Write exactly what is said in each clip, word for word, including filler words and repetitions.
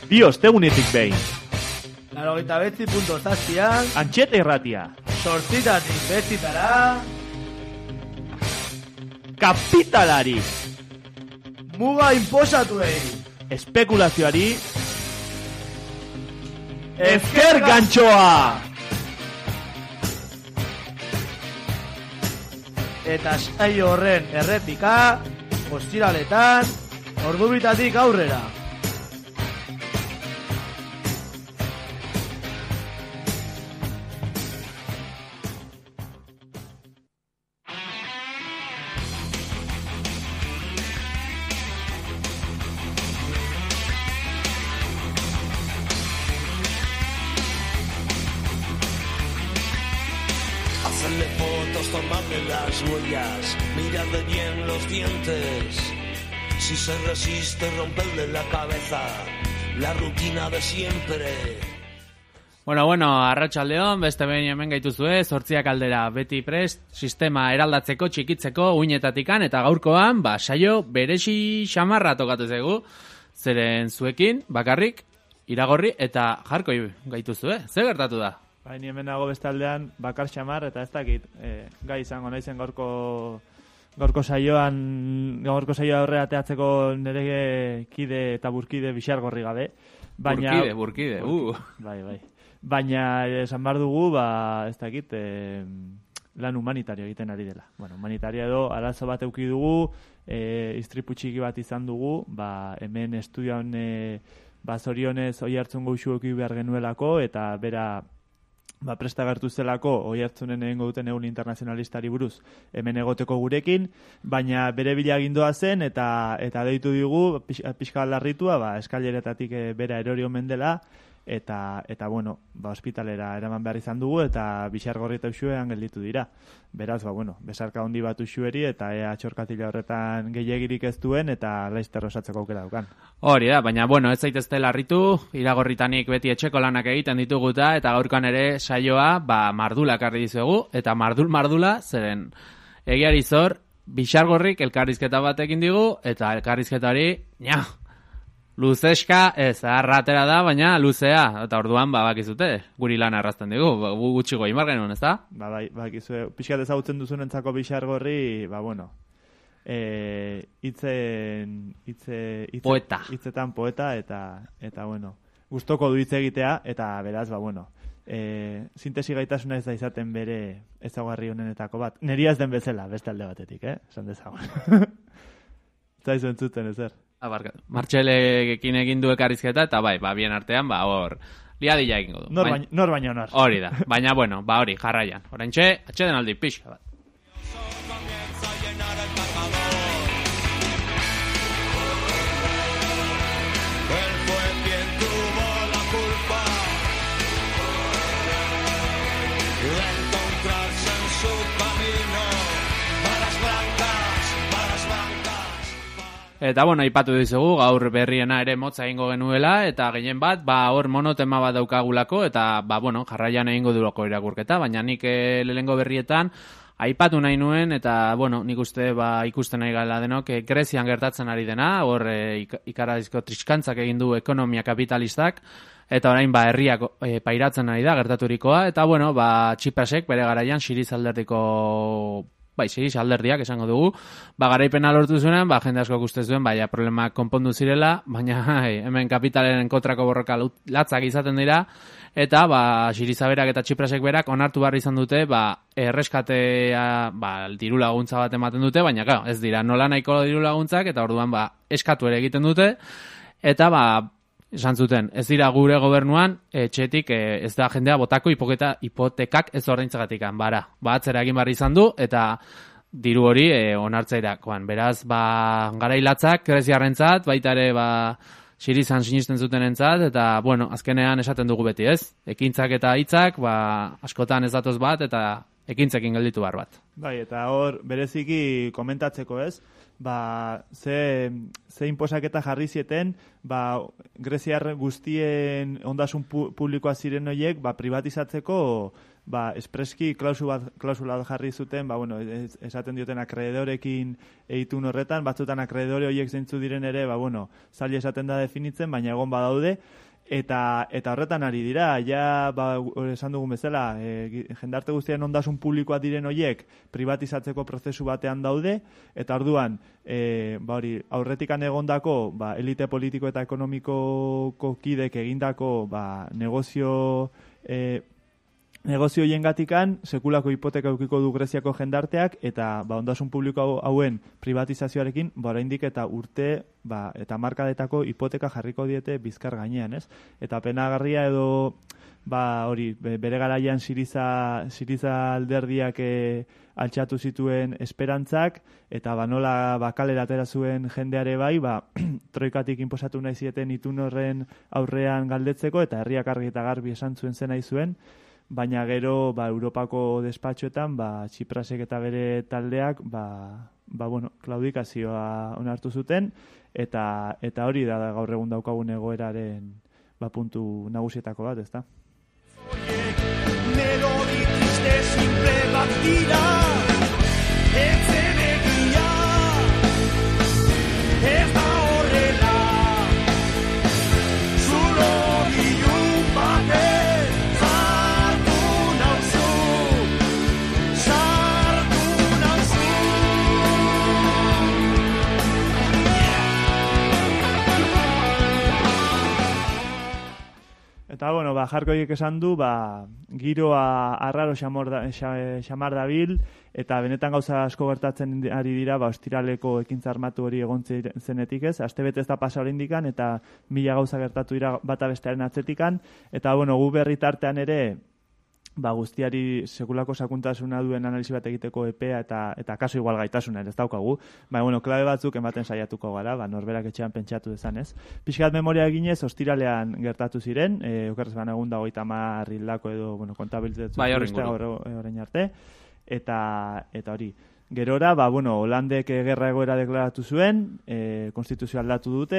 Bi ostegunetik behin. Laurogeita betzi punto zazpian. Antxeta irratia. Zortzitatik betzitara. Kapitalari. Muga inposatuei. Espekulazioari. Ezker gantxoa. Eta saio horren errepika, ostiraletan, ordubitatik aurrera. Hacerle fotos, tomarle las huellas, mirarle bien los dientes. Si se resiste, romperle la cabeza, la rutina de siempre. Bueno, bueno, arratsaldeon, beste behin hemen gaituzue, zortziak aldera beti prest, sistema eraldatzeko, txikitzeko, uinetatikan, eta gaurkoan, ba, saio beresi xamarra tokatu zegu, zeren zuekin, bakarrik, iragorri, eta jarko gaituzue, zer gertatu da? Baina hemen nago bestaldean bakar xamar eta ez dakit e, gai izango naizen gaurko gaurko saioan gaurko saioa aurrera ateatzeko nire kide eta burkide bixargorri gabe. Baina, burkide, burkide, uh. Bai, bai. Baina esan bar dugu, ba, ez dakit, e, lan humanitario egiten ari dela. Bueno, humanitario edo arazo bat eduki dugu, e, istripu txiki bat izan dugu, ba, hemen estudioan e, ba, zorionez oi hartzun goxu eki behar genuelako, eta bera ba, presta gertu zelako oi hartzunen egingo duten egun internazionalistari buruz hemen egoteko gurekin, baina bere bila gindoa zen eta eta deitu digu pixka larritua, ba, eskaileretatik e, bera erori omen dela, eta, eta bueno, ba, ospitalera eraman behar izan dugu, eta bixargorri eta usuean gelditu dira. Beraz, ba, bueno, besarka handi bat usueri, eta ea txorkatila horretan gehiagirik ez duen, eta laizter osatzeko aukera daukan. Hori da, baina, bueno, ez zaitezte larritu, iragorritanik beti etxeko lanak egiten dituguta, eta gaurkan ere saioa, ba, mardula karri dizuegu, eta mardul mardula, zeren egiari zor, bixargorrik elkarrizketa batekin digu, eta elkarrizketa hori, nia, luzeska, ez, arratera da, baina luzea, eta orduan, ba, bakizute, guri lan arrazten digu, gu gutxi goi mar genuen, ez da? Ba, bai, bakizue, pixkat ezagutzen duzunentzako bixargorri, ba, bueno, e, itzen, itze, itze, poeta. Itzetan poeta, eta, eta, bueno, gustoko du hitz egitea, eta beraz, ba, bueno, e, sintesi gaitasuna ez da izaten bere ezaugarri honenetako bat. Neria ez den bezala, beste alde batetik, eh? Esan dezagun. Zaizu entzuten ezer. Martxelekin egin du elkarrizketa, eta bai, ba, bien artean, ba, hor, liadila egingo du. Nor baino, nor baino nor. Hori da, baina, bueno, ba, hori, jarraian. Horentxe, atxeden aldi, pixka bat. Eta, bueno, ipatu dizugu, gaur berriena ere motza egingo genuela, eta gehien bat, ba, hor monotema bat daukagulako, eta, ba, bueno, jarraian egingo duroko irakurketa, baina nik e, lehengo berrietan aipatu nahi nuen, eta, bueno, nik uste, ba, ikusten nahi gala denok, e, Grezian gertatzen ari dena, hor e, ikarazko triskantzak egin du ekonomia kapitalistak, eta orain, ba, herriak e, pairatzen ari da, gertaturikoa, eta, bueno, ba, Txiprasek bere garaian Siriz alderdiko bai, Siriz alderdiak esango dugu, ba, garaipena lortu zuen, ba, jende asko uste zuen, baina problemak konpondu zirela, baina hai, hemen kapitalen kontrako borroka latzak izaten dira, eta, ba, Siriza berak eta Txiprasek berak onartu behar izan dute, ba, erreskatea, ba, diru laguntza bat ematen dute, baina, claro, ez dira, nola nahiko diru laguntzak, eta orduan, ba, eskatu ere egiten dute, eta, ba, esan zuten, ez dira gure gobernuan, etxetik e, ez da jendea botako hipoketa, hipotekak ez ordaintzagatikan, bara, ba, atzera egin barri izan du, eta diru hori e, onartzairakoan. Beraz, ba, garailatzak, greziarrentzat, baita ere, ba, Sirizan sinisten zutenentzat, eta, bueno, azkenean esaten dugu beti, ez? Ekintzak eta hitzak, ba, askotan ez datoz bat, eta ekintzekin gelditu behar bat. Bai, eta hor, bereziki komentatzeko ez, ba, ze, ze inposaketa jarri zieten, ba, greziar guztien ondasun pu publikoa ziren horiek, ba, privatizatzeko, ba, espreski klausula bat, klausula bat jarri zuten, ba, bueno, es, esaten dioten akreedorekin egitun horretan, batzutan akreedore horiek zeintzu diren ere, ba, bueno, zaila esaten da definitzen, baina egon badaude, Eta, eta horretan ari dira, ja, ba, esan dugun bezala, e, jendarte guztien ondasun publikoa diren horiek privatizatzeko prozesu batean daude, eta orduan, e, ba hori, aurretikan egondako, ba, elite politiko eta ekonomikoko kidek egindako, ba, negozio, e, negozio hiengatikan, sekulako hipoteka eukiko du Greziako jendarteak, eta ba, ondasun publiko hauen privatizazioarekin, ba, oraindik eta urte, ba, eta markadetako hipoteka jarriko diete bizkar gainean, ez? Eta penagarria edo, ba, hori, bere garaian Siriza, Siriza alderdiak e, altxatu zituen esperantzak, eta ba, nola bakalera atera zuen jendeare bai, ba, troikatik inposatu nahi zieten itun horren aurrean galdetzeko, eta herriak argi eta garbi esan zuen zen nahi zuen, baina gero ba, Europako despatxoetan ba, Txiprasek eta bere taldeak ba, ba, bueno, klaudikazioa onartu zuten eta eta hori da gaur egun daukagun egoeraren ba, puntu nagusietako bat, ezta? Melodi triste simple bat dira etzen egia ez da horrela zulo gilun baten Eta, bueno, ba, jarkoiek esan du, ba, giroa arraro xamar dabil, eta benetan gauza asko gertatzen ari dira, ba, ostiraleko ekintza armatu hori egon zenetik ez, astebete ez da pasa oraindikan, eta mila gauza gertatu dira bata bestearen atzetikan, eta, bueno, gu berri tartean ere, ba, guztiari sekulako sakuntasuna duen analisi bat egiteko epea eta eta kaso igual gaitasuna ez daukagu. Ba, bueno, klabe batzuk ematen saiatuko gara, ba, norberak etxean pentsatu dezan ez. Pixkat memoria eginez, ostiralean gertatu ziren, e, okerrez baina egun da goita mar hildako edo, bueno, kontabilitatzen bai, orain arte, eta, eta hori. Gerora, ba, bueno, Holandek gerra egoera deklaratu zuen, e, konstituzio aldatu dute,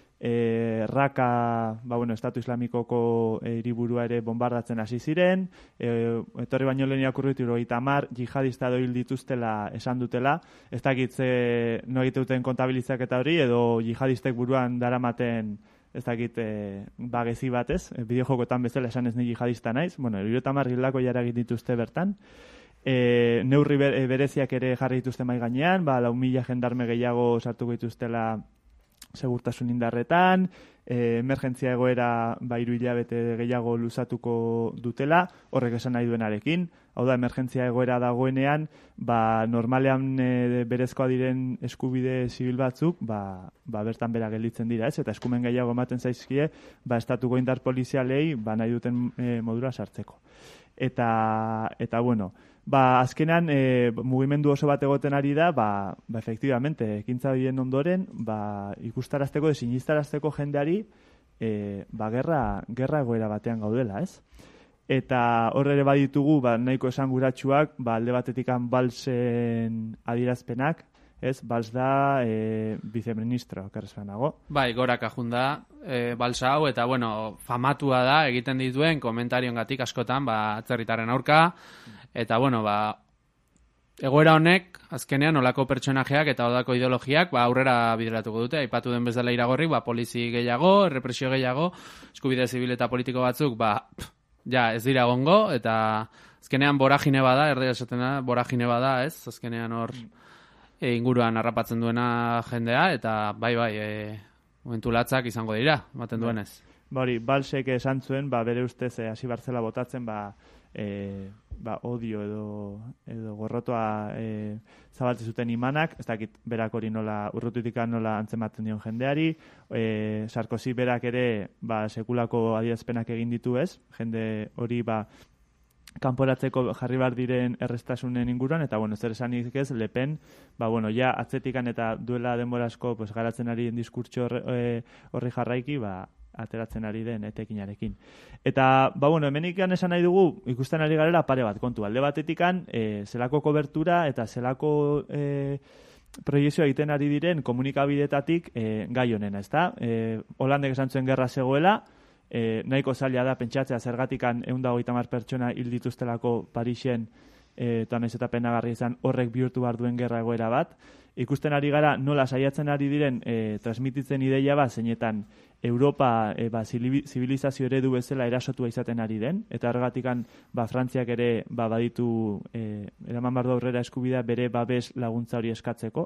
E, Raka, ba, bueno, Estatu Islamikoko e, hiriburua ere bombardatzen hasi ziren, e, etorri baino lehen irakurritu hirurogeita hamar jihadista edo hil dituztela esan dutela, ez dakit ze no egite duten kontabilizaketa hori, edo jihadistek buruan daramaten ez dakit e, bagezi batez, e, bideojokotan bezala esan ez ni jihadista naiz, bueno, hirurogeita hamar hildako jara egin dituzte bertan, e, neurri bereziak ere jarri dituzte mai gainean, ba, lau mila jendarme gehiago sartuko dituztela segurtasun indarretan, e, emergentzia egoera ba, hiru hilabete gehiago luzatuko dutela, horrek esan nahi duenarekin. Hau da, emergentzia egoera dagoenean, ba, normalean e, berezkoa diren eskubide zibil batzuk, ba, ba, bertan bera gelditzen dira, ez? Eta eskumen gehiago ematen zaizkie, ba, estatuko indar polizialei ba, nahi duten e, modura sartzeko. Eta, eta bueno, ba, azkenan e, mugimendu oso bat egoten ari da, ba, ba efektibamente, ekintza bien ondoren, ba, ikustarazteko, desinistarazteko jendeari, e, ba, gerra, gerra egoera batean gaudela, ez? Eta horre ere baditugu, ba, nahiko esanguratsuak, ba, alde batetikan balsen adierazpenak, ez? Bals da e, viceministro, kerrezan nago. Bai, gorak ajunda, e, balsa hau, eta, bueno, famatua da, egiten dituen komentariongatik askotan, ba, atzerritaren aurka, eta, bueno, ba, egoera honek, azkenean, olako pertsonajeak eta olako ideologiak, ba, aurrera bideratuko dute, aipatu den bezala iragorri, ba, polizi gehiago, represio gehiago, eskubide zibil eta politiko batzuk, ba, ja, ez dira gongo, eta azkenean boragine bada, erdera esaten da, boragine bada, ez, azkenean hor e, inguruan harrapatzen duena jendea, eta bai, bai, e, momentu latzak izango dira, ematen duenez. Ba, hori, balsek esan zuen, ba, bere ustez, hasi bartzela botatzen, ba, e, ba, odio edo, edo gorrotoa e, zabaltzen zuten imanak, ez dakit berak hori nola, urrututik nola antzematen dion jendeari, e, Sarkozy berak ere ba, sekulako adierazpenak egin ditu ez, jende hori ba, kanporatzeko jarri bar diren errestasunen inguruan, eta bueno, zer esanik ez, Le Pen, ba, bueno, ja atzetikan eta duela denbora asko pues, garatzen ari diskurtso horri, e, horri jarraiki, ba, ateratzen ari den etekinarekin. Eta, ba, bueno, hemenikan esan nahi dugu, ikusten ari garela pare bat kontu. Alde batetikan, e, zelako kobertura eta zelako e, proiezioa egiten ari diren komunikabidetatik e, gai honena, ezta? E, Holandek esan zuen gerra zegoela, e, nahiko zaila da pentsatzea zergatikan ehun eta hogeita hamar pertsona hil dituztelako Parisen, e, eta nahiz eta penagarria izan horrek bihurtu behar duen gerra egoera bat. Ikusten ari gara nola saiatzen ari diren e, transmititzen ideia bat, zeinetan Europa e, ba, zibilizazio eredu bezala erasotua izaten ari den, eta horregatikan ba, Frantziak ere ba, baditu e, eraman bardu aurrera eskubidea bere babes laguntza hori eskatzeko.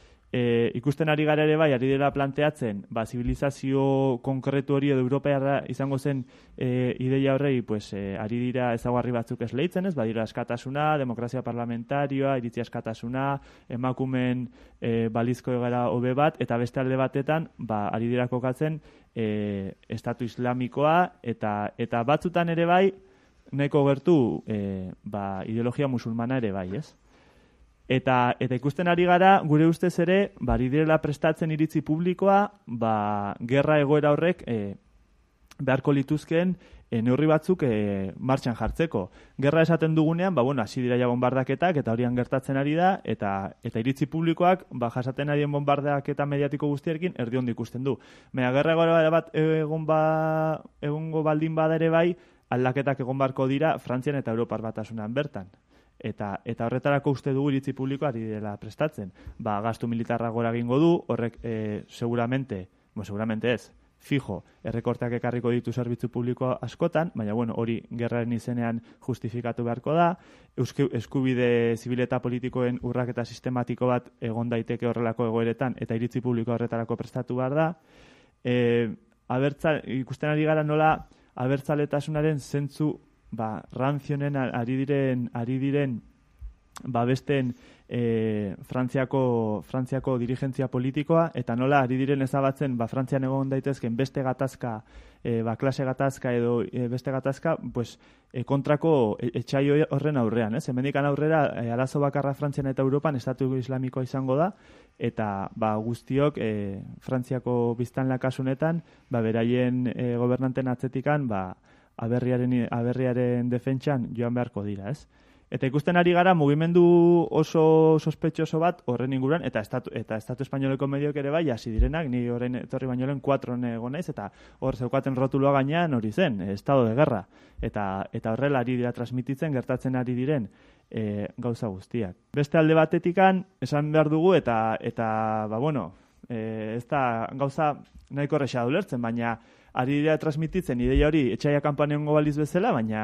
E, ikusten ari gara ere bai, ari dela planteatzen, ba, zibilizazio konkretu hori edo Europearra izango zen e, ideia horrei, pues, e, ari dira ezaugarri batzuk esleitzen, ez, badira askatasuna, demokrazia parlamentarioa, iritzia askatasuna, emakumen e, balizko egara hobe bat, eta beste alde batetan, ba, ari dira kokatzen e, estatu islamikoa, eta, eta batzutan ere bai, nahiko gertu e, ba, ideologia musulmana ere bai, ez? Eta, eta ikusten ari gara, gure ustez ere, bari direla prestatzen iritzi publikoa, ba, gerra egoera horrek e, beharko lituzkeen e, neurri batzuk e, martxan jartzeko. Gerra esaten dugunean, ba, bueno, hasi dira ja bombardaketak, eta horian gertatzen ari da, eta, eta iritzi publikoak, ba, jasaten ari den bombardaketa mediatiko guztiekin, erdi ondo ikusten du. Baina, gerra egoera bat egon ba, egongo baldin bada ere bai, aldaketak egon barko dira Frantzian eta Europar Batasunean bertan. Eta, eta horretarako uste dugu iritzi publikoa ari dela prestatzen. Ba, gastu militarra gora egingo du, horrek e, seguramente, bueno, seguramente ez, fijo, errekorteak ekarriko ditu zerbitzu publiko askotan, baina bueno, hori gerraren izenean justifikatu beharko da, Euske, eskubide zibil eta politikoen urraketa sistematiko bat egon daiteke horrelako egoeretan, eta iritzi publiko horretarako prestatu behar da. E, abertza, ikusten ari gara nola abertzaletasunaren zentzu ba, ranzionen ari diren, ari diren ba, besten e, Frantziako, Frantziako dirigentzia politikoa, eta nola ari diren ezabatzen ba, Frantzian egon daitezken beste gatazka, e, ba, klase gatazka edo e, beste gatazka, pues, e, kontrako e, etxai horren aurrean. Ez? Hemendikan aurrera, e, arazo bakarra Frantzian eta Europan estatu islamikoa izango da, eta ba, guztiok e, Frantziako biztanle kasunetan, ba, beraien e, gobernanten atzetikan, ba, aberriaren, aberriaren defentsan joan beharko dira, ez? Eta ikusten ari gara mugimendu oso sospetxoso bat horren inguruan, eta estatu, eta estatu espainoleko mediok ere bai, hasi direnak, ni horrein etorri baino lehen kuatron egon naiz, eta hor zeukaten rotuloa gainean hori zen, estado de guerra. Eta, eta horrela ari dira transmititzen, gertatzen ari diren e, gauza guztiak. Beste alde batetikan, esan behar dugu, eta, eta ba bueno, e, ez da gauza nahiko erresa ulertzen, baina ari dira transmititzen ideia hori etxaia kanpaneongo baliz bezala, baina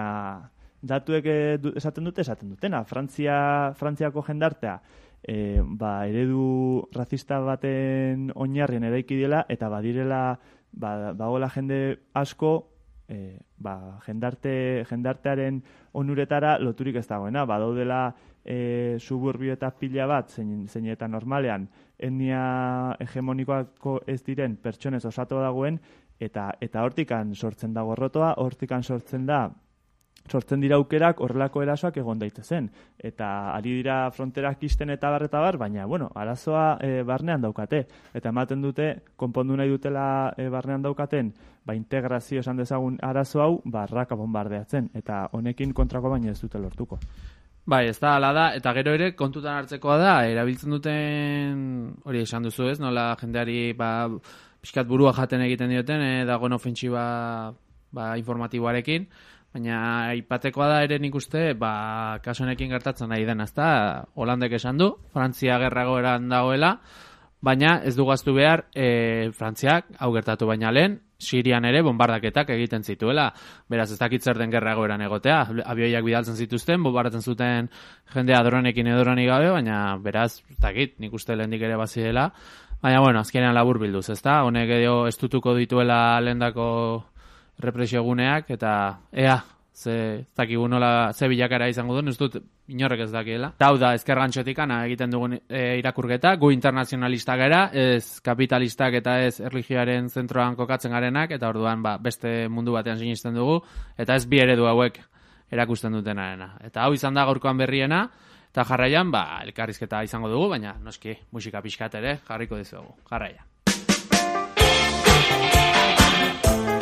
datuek esaten dute, esaten dutena. Frantzia, Frantziako jendartea e, ba, eredu razista baten oinarrien eraiki dela, eta badirela ba, bagola jende asko e, ba, jendarte, jendartearen onuretara loturik ez dagoena. Badaudela e, suburbio eta pila bat, zein, zein eta normalean etnia hegemonikoako ez diren pertsonez osatu dagoen, eta eta hortikan sortzen da gorrotoa, hortikan sortzen da sortzen dira aukerak horrelako erasoak egon daitezen. Eta ari dira fronterak isten eta bar eta bar, baina, bueno, arazoa e, barnean daukate. Eta ematen dute, konpondu nahi dutela e, barnean daukaten, ba, integrazio esan dezagun arazo hau, barraka bombardeatzen. Eta honekin kontrako baina ez dute lortuko. Bai, ez da, ala da, eta gero ere kontutan hartzekoa da, erabiltzen duten, hori esan duzu ez, nola jendeari, ba, pixkat burua jaten egiten dioten, e, dagoen ofentsiba ba, informatiboarekin, baina aipatekoa da ere nik uste, ba, kasu honekin gertatzen nahi den, ezta, Holandek esan du, Frantzia gerragoeran dagoela, baina ez du gaztu behar, e, Frantziak, hau gertatu baina lehen, Sirian ere bombardaketak egiten zituela. Beraz, ez dakit zer den gerragoeran egotea. Abioiak bidaltzen zituzten, bombardatzen zuten jendea dronekin edo dronik gabe, baina beraz, ez dakit, nik uste lehendik ere bazidela. Baina, bueno, azkenean labur bilduz, ezta? Honek edo estutuko dituela lehendako represio guneak, eta ea, ze, ez dakigu nola, ze bilakara izango duen, ez dut inorrek ez dakiela. Eta hau da, ezker gantxotikana egiten dugun e, irakurketa, gu internazionalistak gara, ez kapitalistak eta ez erlijioaren zentroan kokatzen garenak, eta orduan ba, beste mundu batean sinisten dugu, eta ez bi eredu hauek erakusten dutenarena. Eta hau izan da gaurkoan berriena, eta jarraian, ba, elkarrizketa izango dugu, baina noski musika pixkat ere jarriko dizugu. Jarraian.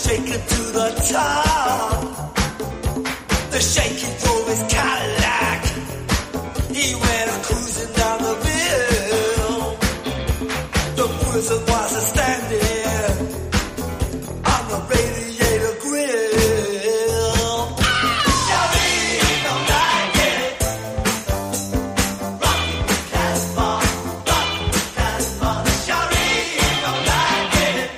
shaken to the top. The shaky drove his Cadillac. He went cruising down the hill. The prison was a standing on the radiator grill. Shawty don't like it. Rocky Casbah, Rocky Casbah. Shawty don't like it.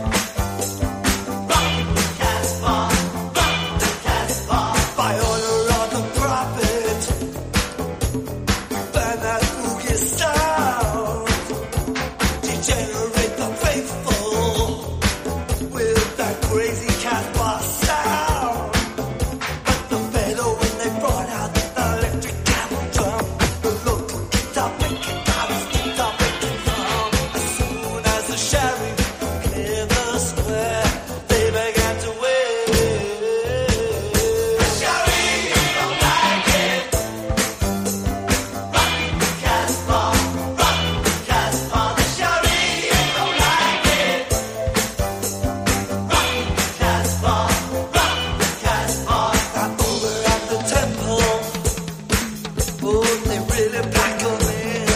Rocky Casbah, Rocky Casbah. By order of the prophet, burn that boogie sound. Degenerate the faithful with that crazy Casbah sound. But the better when they brought out the electric cattle drum, the local guitar picking out his guitar picking drum. As soon as the sheriff cleared the square, they began to wave. The sheriff don't like it. Rocky Casbah, Rocky Casbah. The sheriff don't like it. Rocky Casbah, Rocky Casbah. I'm over at the temple. Oh, they really pack 'em in.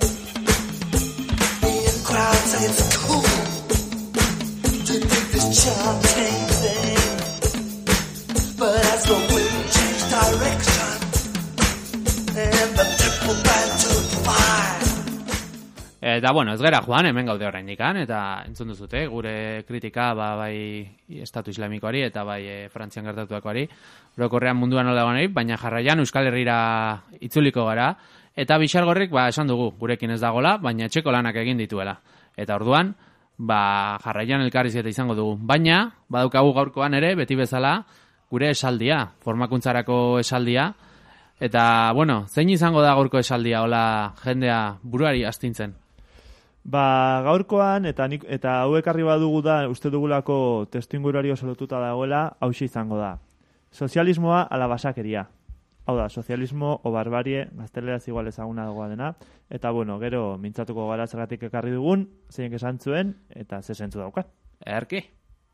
Me and crowd say it's cool to think this chanting thing. But as the wind changed direction and the temple band took fire. Eta, bueno, ez gara joan, hemen gaude oraindikan, eta entzun duzute, gure kritika, ba, bai Estatu Islamikoari, eta bai e, Frantzian gertatuakoari, orokorrean munduan nola dagoenei, baina jarraian Euskal Herrira itzuliko gara, eta Bixalgorrik, ba, esan dugu, gurekin ez dagola, baina etxeko lanak egin dituela. Eta orduan, ba, jarraian elkarrizketa izango dugu. Baina, badaukagu gaurkoan ere, beti bezala, gure esaldia, formakuntzarako esaldia, eta, bueno, zein izango da gaurko esaldia, hola, jendea buruari astintzen? Ba, gaurkoan, eta, nik, eta hau ekarri badugu da, uste dugulako testuinguruari oso lotuta dagoela, hauxe izango da. Sozialismoa ala basakeria. Hau da, sozialismo o barbarie, gazteleraz igual ezaguna dagoa dena. Eta, bueno, gero, mintzatuko gara zergatik ekarri dugun, zein esan zuen, eta ze zentzu daukat. Erki?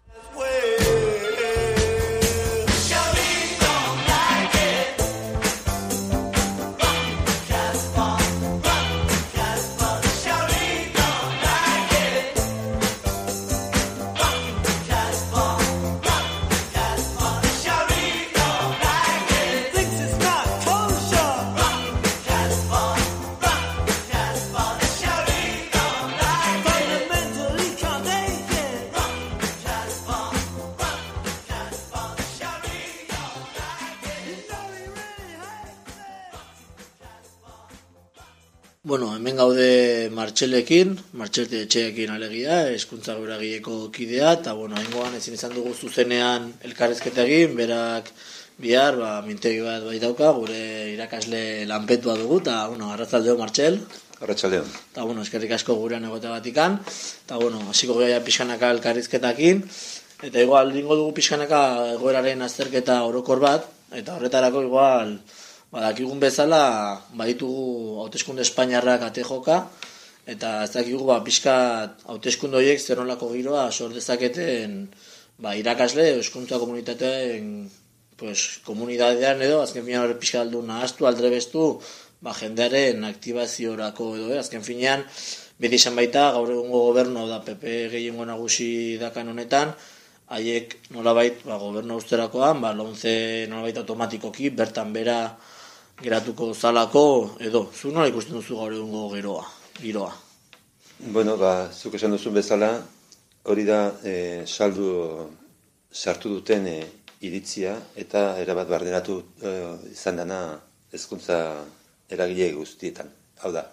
Bueno, hemen gaude Martxelekin, Martxelte etxeekin alegia, hezkuntza guragieko kidea, eta bueno, hengoan ezin izan dugu zuzenean elkarrezketa egin, berak bihar, ba, mintegi bat bai dauka, gure irakasle lanpetua dugu, eta bueno, arratzaldeo Martxel. Arratsaldeon. Eta bueno, eskerrik asko gurean egote batikan, eta bueno, hasiko gara pixkanaka elkarrizketakin, eta igual dingo dugu pixkanaka egoeraren azterketa orokor bat, eta horretarako igual badakigun bezala, baditugu hauteskunde Espainiarrak ate joka, eta ez dakigu ba, pixkat hauteskunde horiek zer nolako giroa sor dezaketen ba, irakasle, hezkuntza komunitateen pues, komunitatean edo, azken finean horre pixkat aldu nahaztu, aldrebestu, ba, jendearen aktibaziorako edo, eh? Azken finean, beti izan baita, gaur egungo gobernu da P P gehiengo nagusi dakan honetan, haiek nolabait ba, gobernu austerakoan, ba, lontze nolabait automatikoki, bertan bera geratuko zalako, edo, zu nola ikusten duzu gaur egungo geroa, giroa? Bueno, ba, zuk esan duzun bezala, hori da e, saldu sartu duten e, iritzia, eta erabat barderatu e, izan dana hezkuntza eragile guztietan. Hau da,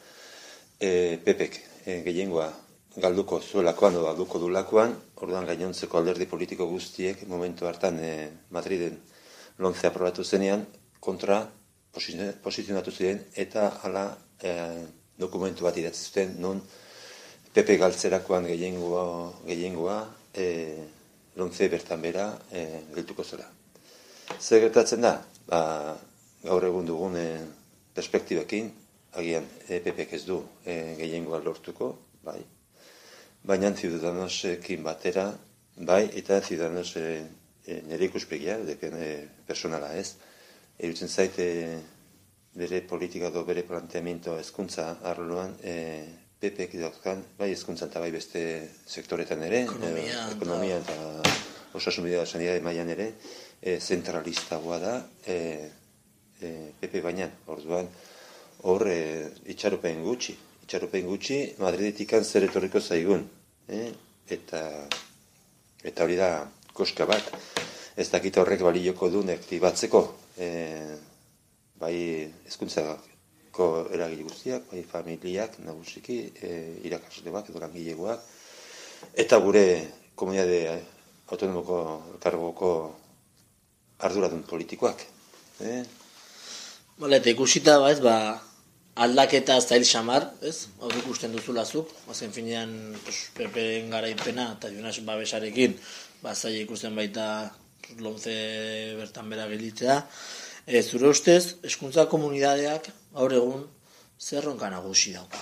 e, P Pek e, gehiengoa galduko zuelakoan o galduko dulakoan, orduan gainontzeko alderdi politiko guztiek momentu hartan e, Madriden lontze aprobatu zenean, kontra posizionatu ziren eta hala e, dokumentu bat idatzi zuten non P P galtzerakoan gehiengoa, gehiengoa e, lontze bertan bera e, geltuko zela. Zer gertatzen da? Ba, gaur egun dugun e, perspektibekin, agian e, P Pek ez du e, gehiengoa lortuko, bai. Baina Ciudadanosekin batera bai, eta Ciudadanos e, e, nire ikuspegia, deken e, personala ez. Erutzen zait, e, bere politika edo bere planteamiento hezkuntza arloan, e, P P ek dauzkan, bai hezkuntzan eta bai beste sektoretan ere, Ekonomia, e, ekonomia eta osasun bidea sanidade mailan ere, e, zentralistagoa da, e, e, P P baina, orduan, hor e, itxaropen gutxi, itxaropen gutxi, Madridetikan zer etorriko zaigun, e, eta, eta hori da koska bat, ez dakit horrek balioko duen aktibatzeko, e, bai hezkuntzako eragile guztiak, bai familiak, nagusiki, e, irakasleak edo langilegoak, eta gure komunitate autonomoko elkargoko arduradun politikoak. Eh? Bale, eta ikusita, ba, ez, ba, aldaketa zail xamar, ez? Hor ikusten duzulazuk, bazen finean pues, P P-en garaipena eta Jonas babesarekin, ba, zaila ikusten baita lomce bertan bera gelditzea. E, zure ustez, hezkuntza komunidadeak gaur egun zer ronka nagusi dauka?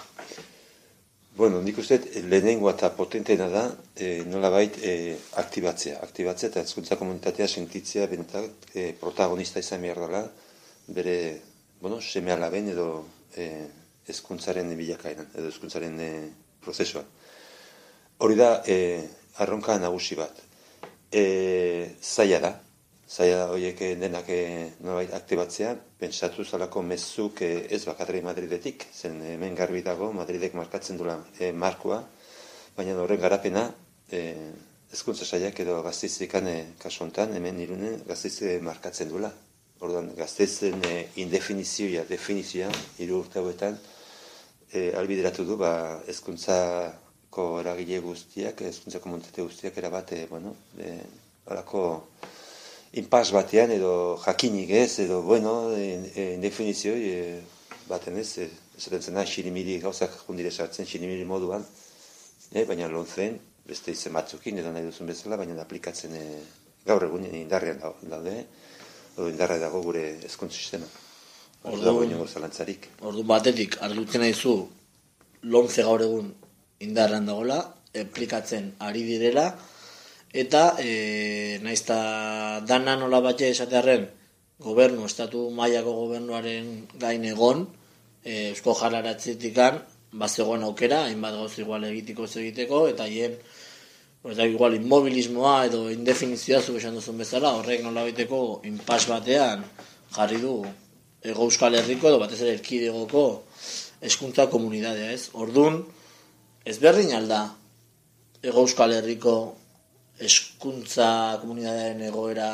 Bueno, nik uste lehenengoa eta potentena da, e, nolabait e, aktibatzea. Aktibatzea eta hezkuntza komunitatea sentitzea bentak e, protagonista izan behar dela, bere, bueno, seme alaben edo e, hezkuntzaren bilakainan, edo hezkuntzaren e, prozesuan. Hori da, e, arronka nagusi bat. E, zaila da, zaila da horiek denak e, nolabait aktibatzea, pentsatu zalako mezuk e, ez bakatari Madridetik, zen hemen garbi dago, Madridek markatzen dula e, markoa, baina horren garapena e, hezkuntza sailak edo Gasteizekan e, kasu honetan, hemen Irunen Gasteize markatzen dula. Orduan Gasteizen e, indefinizioa, definizioa, hiru urte hauetan, e, albideratu du, ba, hezkuntzako eragile guztiak, hezkuntza komunitate guztiak erabat, e, bueno, e, alako inpas batean edo jakinik ez, edo, bueno, e, definizio e, baten ez, e, esaten zena, xirimiri gauzak jundire sartzen, xirimiri moduan, e, baina lontzen, beste izen batzukin, edo nahi duzun bezala, baina aplikatzen e, gaur egun indarrean daude, edo indarrean dago gure hezkuntza sistema. Ordu dago inongo zalantzarik. Ordu batetik, argitzen nahizu, lomce gaur egun indarrean dagoela, aplikatzen ari direla, eta e, naizta dana nola batxe esatearen gobernu, estatu mailako gobernuaren gain egon, e, eusko jarraratzetikan, bazegoen aukera, hainbat gauz igual egitiko egiteko, eta hien, eta igual inmobilismoa edo indefinizioa zuk esan duzun bezala, horrek nola baiteko inpas batean jarri du Ego Euskal Herriko edo batez ere erkidegoko hezkuntza komunitatea, ez? Ordun ezberdin alda Ego Euskal Herriko hezkuntza komunitatearen egoera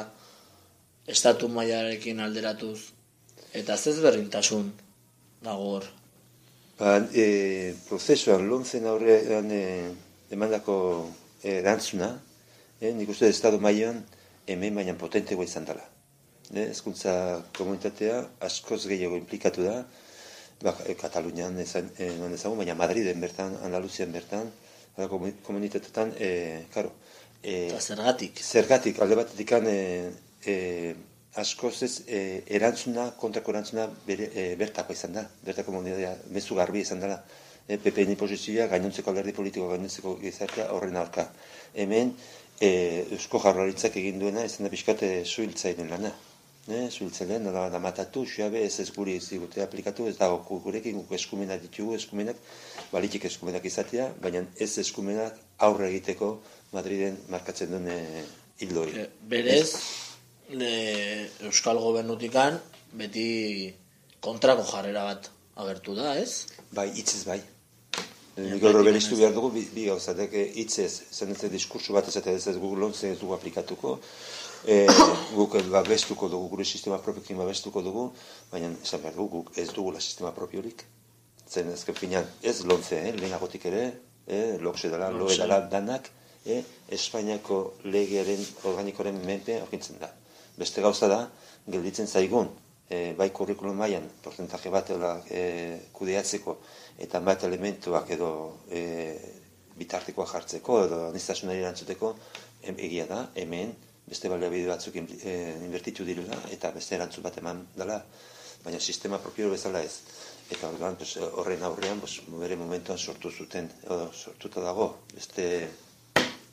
estatu mailarekin alderatuz eta ez ezberdintasun dago hor. Ba, e, prozesuan lontzen aurrean e, emandako erantzuna, e, nik uste estatu mailan hemen baina potentegoa izan dela. E, hezkuntza komunitatea askoz gehiago implikatu da, ba, e, Katalunian ezan, e, non ezagun, baina Madriden bertan, Andaluzian bertan, komunitatetan, e, karo, E, eta zergatik? Zergatik, alde batetik e, e, askoz ez e, erantzuna, kontrako erantzuna bere, e, bertako izan da, bertako komunitatea mezu garbi izan dela. E, P P-ni posizioa, gainontzeko alderdi politiko, gainontzeko gizartea horren aurka. Hemen, e, Eusko Jaurlaritzak egin duena, izan da pixkate suhiltzainen lana. E, suhiltzainen, nola da matatu, xuabe, ez ez guri zigute aplikatu, ez dago gurekin guk eskumenak ditugu, eskumenak, balitik eskumenak izatea, baina ez eskumenak aurre egiteko Madriden markatzen duen e, hildoi. E, berez, le, Euskal Gobernutikan beti kontrako jarrera bat agertu da, ez? Bai, hitzez bai. Nik horro bereiztu behar dugu, bi, bi gauzatek hitzez, zen ez diskursu bat ezatea ez ez guk lontzen ez dugu aplikatuko, e, guk babestuko dugu, gure sistema propiokin babestuko dugu, baina esan behar dugu, guk ez dugula sistema propiorik. Zen ezken finan, ez lontze, eh, lehenagotik ere, eh, lokse dela, loe dela danak, eh, Espainiako legearen organikoren menpe aurkitzen da. Beste gauza da, gelditzen zaigun, e, bai kurrikulum mailan porcentaje bat e, kudeatzeko eta bat elementuak edo e, bitartikoa jartzeko edo aniztasunari erantzuteko egia da, hemen beste baliabide batzuk e, invertitu direla eta beste erantzun bat eman dela, baina sistema propio bezala ez. Eta orduan, pues, horren aurrean, pues, bere momentuan sortu zuten, edo sortuta dago, beste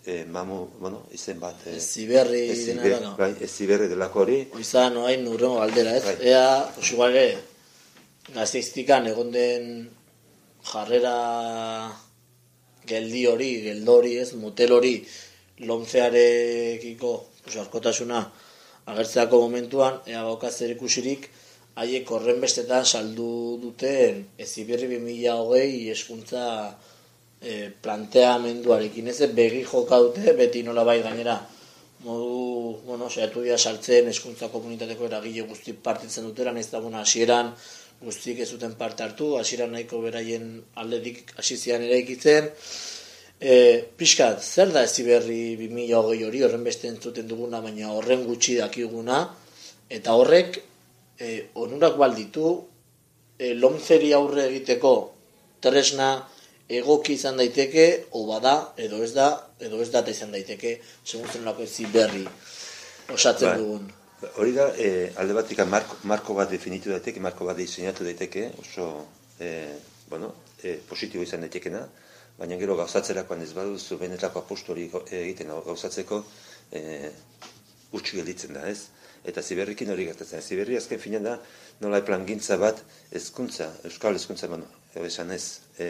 e, mamu, bueno, izen bat. E, Ziberri dena Ziber, da. bai, ez ziberri delako hori. Oizan, oain urrengo galdera, ez? Bai. Ea, osiguale, Gasteiztikan egon den jarrera geldi hori, geldori, ez, motel hori, lomcearekiko, pues, askotasuna agertzeako momentuan, ea bauka zer ikusirik, haiek horren bestetan saldu duten Heziberri bi mila hogei eskuntza e, planteamenduarekin, ez begi joka dute, beti nola bai gainera, modu, bueno, saiatu dira saltzen eskuntza komunitateko eragile guzti partitzen dutela, nahiz da, bueno, hasieran guztiek ez zuten parte hartu, hasieran nahiko beraien aldetik hasi zian eraikitzen. E, pixkat, zer da Heziberri bi mila hogei hori, horren beste entzuten duguna, baina horren gutxi dakiguna, eta horrek e, onurak balditu, e, lomceri aurre egiteko tresna egoki izan daiteke, o bada, edo ez da, edo ez da eta izan daiteke, segun zenolako Heziberri osatzen Ba, dugun. Hori da, e, alde batik marko, marko bat definitu daiteke, marko bat diseinatu daiteke, oso e, bueno, e, positibo izan daitekena, baina gero gauzatzerakoan ez baduzu benetako apostu hori egiten gauzatzeko e, utxu gelditzen da, ez? Eta Ziberrikin hori gertatzen. Ziberri azken finean da, nola plangintza bat hezkuntza, euskal hezkuntza, bueno, esan ez, e,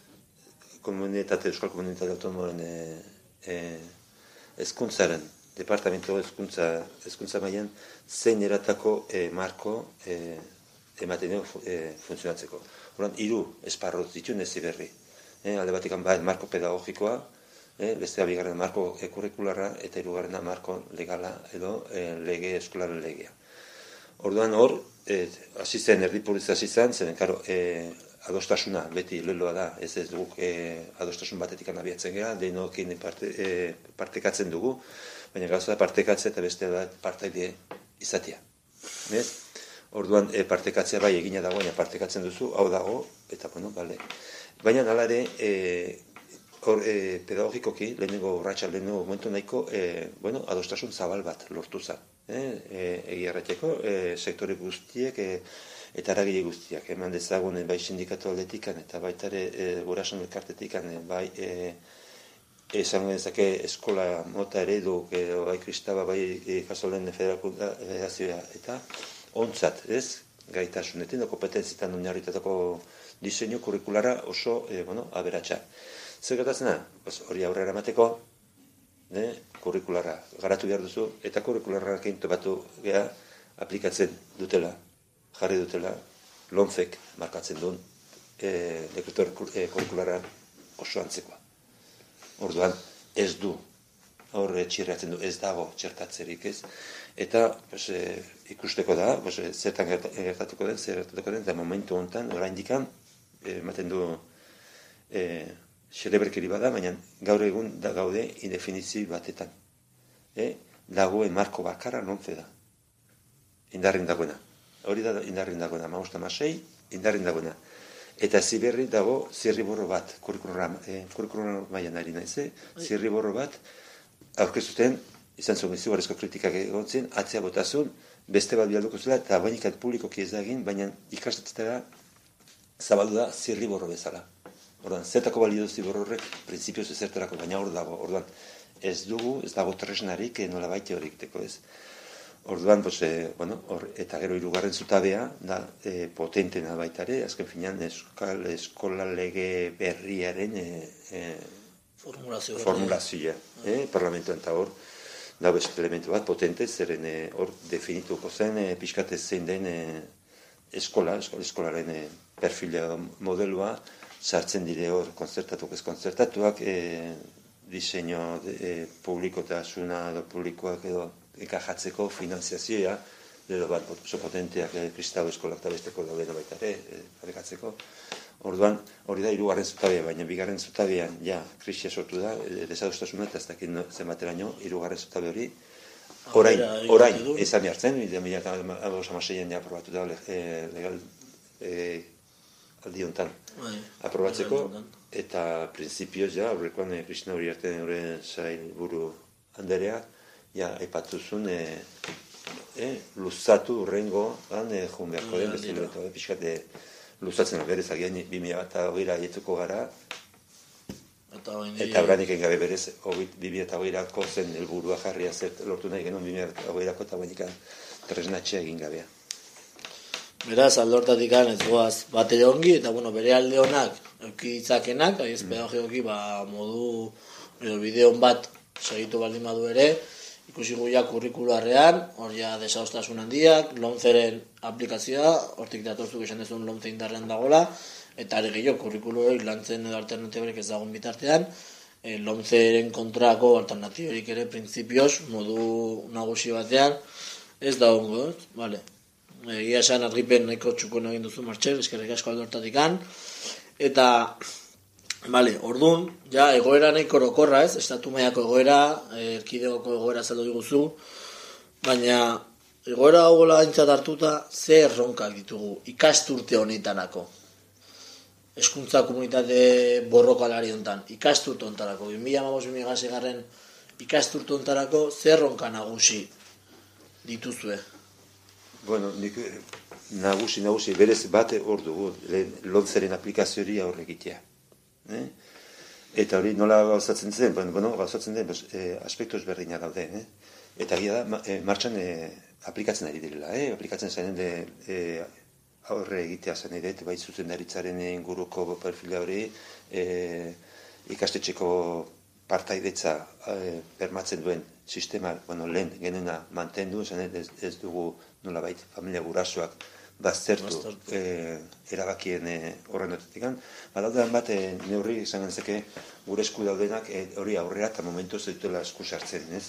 komunitate, euskal komunitate autonomoen e, e, hezkuntzaren, departamento hezkuntza, hezkuntza mailan zein eratako e, marko e, ematen dugu e, funtzionatzeko. Horan, hiru esparro dituen Heziberri. E, alde batikan bai marko pedagogikoa, e, bestea bigarren marko e, kurrikularra eta hirugarrena marko legala edo e, lege eskolaren legea. Orduan hor, e, hasi zen erdipuriz hasi zen, zen, karo, e, adostasuna beti leloa da, ez ez dugu e, adostasun batetik abiatzen gara, denokin parte, e, partekatzen dugu, baina gauza da partekatze eta beste da partaide izatea. Ez? Orduan e, partekatzea bai egina dago, baina partekatzen duzu, hau dago, eta bueno, bale. Baina nala ere, e, hor, e, pedagogikoki, lehenengo urratxa, lehenengo momentu nahiko, e, bueno, adostasun zabal bat lortu zen. E, e, egia errateko, e, sektore guztiek, e, eta eragile guztiak, eman dezagun bai sindikatu aldetikan, eta baita ere e, gurasoen elkartetikan, bai e, esango dezake eskola mota eredu, edo bai kristaba, bai ikastolen federazioa, eta ontzat, ez, gaitasunetin, kompetentzitan oinarritatako diseinu kurrikulara oso, e, bueno, aberatsa. Zer gertatzen da? Hori aurrera emateko, ne, kurrikulara garatu behar duzu, eta kurrikulara keintu batu geha aplikatzen dutela, jarri dutela, lomcek markatzen duen e, dekretor e, kurrikulara oso antzekoa. Orduan, ez du, horre txirratzen du, ez dago txertatzerik ez, eta pues, e, ikusteko da, pues, e, zertan gertatuko den, zer gertatuko den, eta momentu honetan, oraindikan, ematen du e, xeleberkeri bada, baina gaur egun da gaude indefinizio batetan. E, dagoen marko bakarra lomce da. Indarrin dagoena. Hori da indarrin dagoena, maosta masei, indarrin dagoena. Eta Heziberri dago zirriborro bat, kurrikulum eh, mailan ari naiz, eh? Zirriborro bat, aurkezuten, izan zuen izugarrizko kritikak egon zen, atzea botazun, beste bat bialduko zela, eta bainikat publikoki ez da egin, baina ikastetetara zabaldu da zirriborro bezala. Orduan, zertako balio zirriborro horrek, printzipioz ezertarako, baina hor dago, orduan, ez dugu, ez dago tresnarik, nola baite horik teko ez. Orduan, pues, eh, bueno, or, eta gero hirugarren zutabea, da, eh, potentena baita ere, azken finean, eskal, eskola lege berriaren eh, eh, Formulazio. formulazioa, eh, parlamentuan eta hor, da beste elementu bat, potente, zeren eh, hor definituko zen, eh, pixkatez zein den eh, eskola, eskola, eskolaren eh, perfila modelua, sartzen dire hor konzertatuak ez konzertatuak, eh, diseinu eh, publikotasuna edo publikoak edo ekajatzeko finanziazioa, edo bat oso potenteak eh, kristau eskolak eta besteko daudena baita ere, eh, parekatzeko. Orduan, hori da hirugarren zutabea, baina bigarren zutabean ja krisia sortu da, e, desadostasuna eta ez dakit no, zenbateraino hirugarren zutabe hori, orain, orain, izan jartzen, mila hamaseian ja aprobatu da e, legal e, aldi honetan aprobatzeko, eta prinsipioz ja, aurrekoan e, Kristina hori arte hori sailburu Anderea, ja, epatuzun, e, e, luzatu urrengo, han, e, joan beharko den, bezala, eta pixkat, e, luzatzen berez agian, bi mila eta hogeira aietuko gara, Eta orain Eta oranik egin gabe berez, bi mila hogeirako zen helburua jarria zer lortu nahi genuen bi mila hogeirako eta bainika tresnatxea egin gabea. Beraz, alde hortatik ez goaz bat ere ongi, eta bueno, bere alde honak euki ditzakenak, ez pedagogikoki ba, modu edo bideon bat segitu baldin badu ere, ikusi guia kurrikularrean, hor ja desadostasun handiak, lomceren aplikazioa, hortik datorzuk esan dezun lomce indarrean dagoela, eta are gehiago kurrikulorik lantzen edo alternatiborik ez dagoen bitartean, e, lomceren kontrako alternatiborik ere printzipioz, modu nagusi batean, ez da ongo, ez? Vale. Egia esan argipen nahiko txukun egin duzu Martxel, eskerrik asko alde hortatik. Eta, vale, orduan, ja, egoera nahiko orokorra, ez? Estatu mailako egoera, erkidegoko egoera zeldu diguzu, baina egoera gogola aintzat hartuta, ze erronkak ditugu ikasturte honetanako. Hezkuntza komunitate borrokalari hontan, ikasturte honetarako, bi mila hamabost bi mila seigarren ikasturte honetarako, ze erronka nagusi dituzue? Bueno, nik nagusi, nagusi, berez bate hor dugu, lomceren aplikazioari aurre egitea. Eh? Eta hori nola gauzatzen zen, bueno, gauzatzen den, eh, aspektu ezberdina daude. Eh? Eta gira da, eh, martxan eh, aplikatzen ari direla, eh? aplikatzen zainen de eh, aurre egitea zen edet, bai zuzendaritzaren inguruko perfila hori, eh, ikastetxeko partaidetza eh, bermatzen duen sistema, bueno, lehen genena mantendu, zen ez, ez dugu nolabait familia gurasoak baztertu eh, erabakien eh, horren dutetik. Badaudean bat eh, neurri izan gantzeke gure esku daudenak eh, hori aurrera eta momentuz dituela esku sartzen, ez?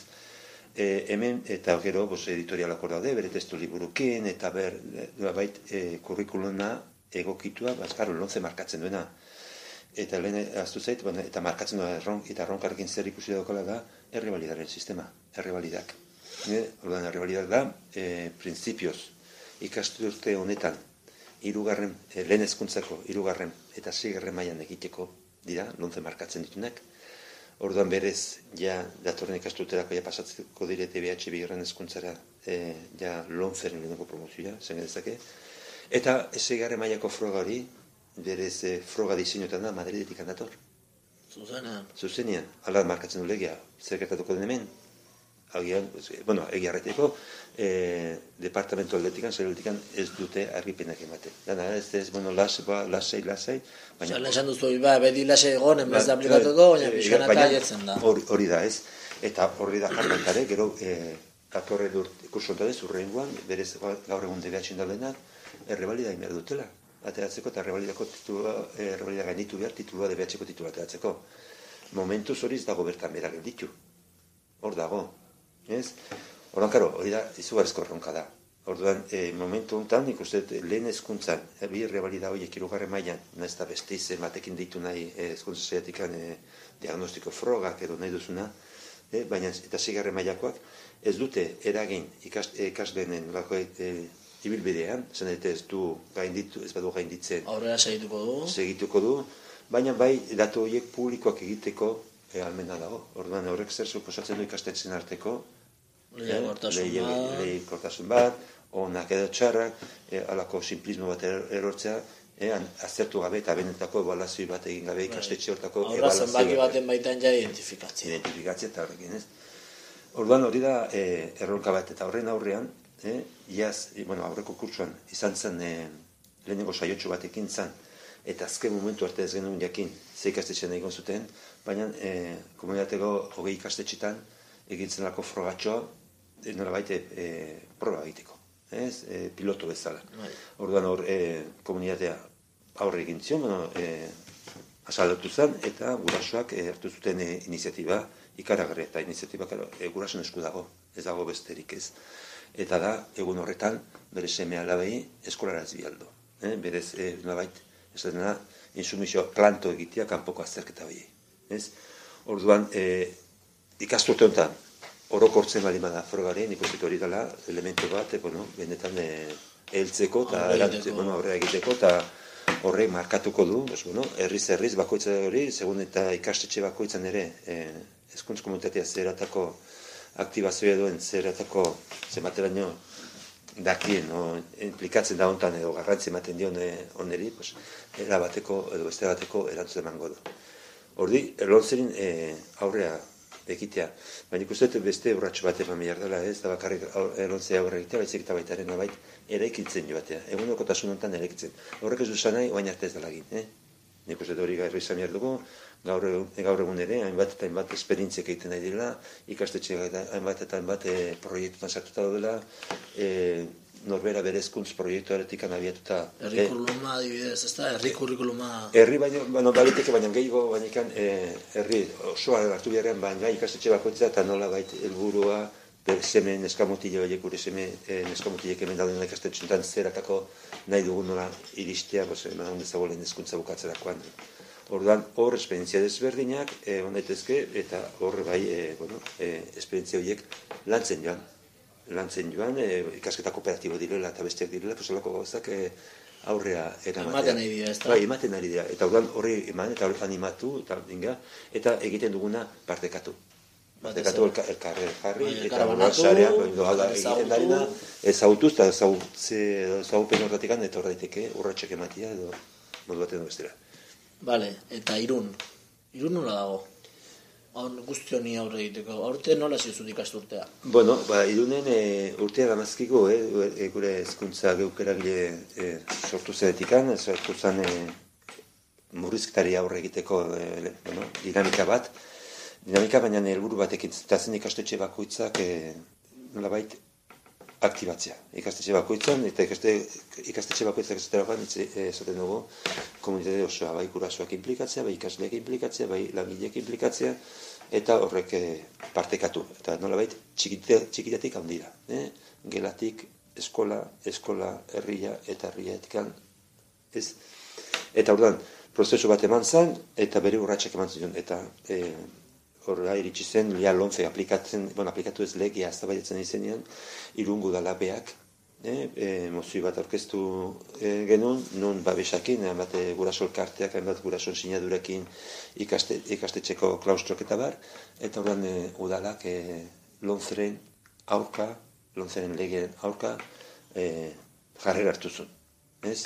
Eh, hemen eta gero bos, editorialako daude, bere testu liburukin eta ber, nolabait eh, kurrikuluna egokitua, bazkaro lomce markatzen duena. Eta lehen aztu zait, bueno, eta markatzen duena erron, eta erronkarrekin zer ikusi daukala da errebalidaren sistema, errebalidak. Eh, orduan, errebalidak da, eh, printzipioz, ikasturte honetan, hirugarren, eh, lehen hezkuntzako hirugarren eta seigarren mailan egiteko dira, lomce markatzen ditunak. Orduan berez, ja, datorren ikasturterako ja pasatzeko direte B H bigarren hezkuntzara, eh, ja, lomceren lehenengo promozioa, zen dezake. Eta seigarren mailako froga hori, berez eh, froga diseinuetan da, Madridetik handator. Zuzenean. Zuzenean, ala markatzen du legia, zer gertatuko den hemen, agian, bueno, egiarreteko, eh, departamento aldetikan, zer aldetikan ez dute argipenak ematen. Dana, ez ez, bueno, lasai, ba, lasai, lasai, baina... Zalen esan duzu, ba, beti lasai egon, enbez da aplikatuko, baina pixkanaka aiertzen da. Hori da, ez, eta hori da jarmentare, gero, eh, atorre dut kursontadez, urrengoan, berez gaur egun debeatxin daudenak, errebalida behar dutela. Ateratzeko eta errebalidako titulua, errebalida gainitu behar, titulua debeatxeko titulua ateratzeko. Momentuz hori ez dago bertan behar gelditu. Hor dago. Ez? Orduan, karo, hori da, izugarrizko erronka da. Orduan, e, momentu honetan, ikusten lehen hezkuntzan, bi errebalida horiek hirugarren mailan, nahiz eta beste izen batekin ditu nahi hezkuntza saiatikan e, diagnostiko frogak edo nahi duzuna, e, baina eta seigarren mailakoak ez dute eragin ikas, ikasleenen lako e, ibilbidean, zen ez du gainditu, ez badu gainditzen. Aurrera segituko du. Segituko du, baina bai datu horiek publikoak egiteko e, almena dago. Orduan horrek zer suposatzen du ikastetxen arteko lehiakortasun bat, onak edo txarrak, e, alako simplismo bat erortzea, e, aztertu gabe eta benetako ebaluazio bat egin gabe ikastetxe hortako ebaluazio. Aurra zenbaki baten baitan ja identifikatzea. Identifikatzea eta horrekin, ez? Orduan hori da e, erronka bat eta horren aurrean, e, iaz, e, bueno, aurreko kurtsuan izan zen e, lehenengo saiotxo batekin zen, eta azken momentu arte ez genuen jakin ze ikastetxean egon zuten, baina e, komunitateko hogei ikastetxetan egintzen lako frogatxoa, e, nola baite e, proba egiteko, ez? E, piloto bezala. Orduan hor e, komunitatea aurre egin zion, bueno, e, azalatu zen, eta gurasoak e, hartu zuten e, iniziatiba ikaragarri, eta iniziatiba e, gurasoen esku dago, ez dago besterik ez. Eta da, egun horretan, bere seme alabei eskolara ez bialdo. Eh? Berez, e, nolabait, ez dena, insumizio planto egitea kanpoko azterketa behi. Ez? Orduan, e, ikasturte honetan, orokortzen bali bada frogaren, ikusten hori dela, elementu bat, e, bueno, benetan e, heltzeko, eta aurrera bueno, egiteko, eta horrek markatuko du, pues, bueno, herriz herriz bakoitza hori, segun eta ikastetxe bakoitzan ere, e, hezkuntza komunitatea zeratako aktibazioa duen zeratako zemateraino dakien, no, implikatzen da hontan edo garrantzi ematen dion oneri, pues, era bateko edo beste bateko erantzun emango du. Ordi, lortzerin e, aurrea ekitea. Baina ikusten dut beste urratxo bat eman behar dela, ez da bakarrik lortzea aurre egitea, baizik eta baitaren nabait eraikitzen joatea. Egunokotasun honetan eraikitzen. Horrek ez duzen nahi, baina arte ez dela egin. Eh? Nik uste hori gaur izan behar dugu, gaur, gaur egun ere, hainbat eta hainbat esperientziak egiten nahi dira, ikastetxe hainbat eta hainbat e, proiektuan sartuta dela, e, norbera berezkuntz proiektuaretik anabiatuta. Herri kurrikuluma adibidez, ez da? Herri kurrikuluma... Herri baino, bueno, baliteke baina gehiago, baina ikan, e, herri osoa hartu beharrean, baina ikastetxe bakoitza eta nola bait helburua, seme neskamutile baiek gure seme e, neskamutilek hemen dauden ikastetxeetan zeratako nahi dugun nola iristea, pues, eman dezagoen hezkuntza bukatzerakoan. Orduan, hor esperientzia desberdinak, e, ondaitezke, eta hor bai, e, bueno, e, esperientzia horiek lantzen joan. Lantzen joan, e, ikasketa kooperatibo direla eta besteak direla, pues olako gauzak e, aurrea eramatea. Ematen ari dira, ez da? Bai, ematen ari dira. Eta orduan horri eman, eta horri animatu, eta, dinga, eta egiten duguna partekatu. Partekatu elkarre jarri, eta sarean, egiten darina, ezagutuz, eta ezagupen horretikan, eta horretike urratxek ematia, edo modu baten du bestera. Bale, eta Irun. Irun nola dago? On guzti honi aurre egiteko. Aurte nola ziozut ikasturtea? Bueno, ba, Irunen e, urtea damazkiko, e, gure hezkuntza geukeragile e, sortu zenetikan, sortu zen e, murrizketari aurre egiteko e, bueno, dinamika bat. Dinamika baina helburu batekin, eta zen ikastetxe bakoitzak e, nolabait aktibatzea. Ikastetxe bakoitzan, eta ikaste, ikastetxe bakoitzak ez dara esaten dugu, komunitate osoa, bai gurasoak implikatzea, bai ikasleak implikatzea, bai langileak implikatzea, eta horrek e, partekatu. Eta nolabait txikitatik handira. Eh? Gelatik, eskola, eskola, herria eta herriatikan. Ez? Eta orduan, prozesu bat eman zen, eta bere urratsak eman zion. Eta e, horra iritsi zen, ja lonfe aplikatzen, bueno, aplikatu ez legia eztabaidatzen izenean, Irungo udalapeak, eh, e, mozio bat aurkeztu e, genuen, nun babesakin, hainbat guraso elkarteak, hainbat guraso sinadurekin ikaste, ikastetxeko klaustrok eta bar, eta horren e, udalak e, lonzeren aurka, lonzeren legeen aurka, e, jarrera hartu zuen. Ez?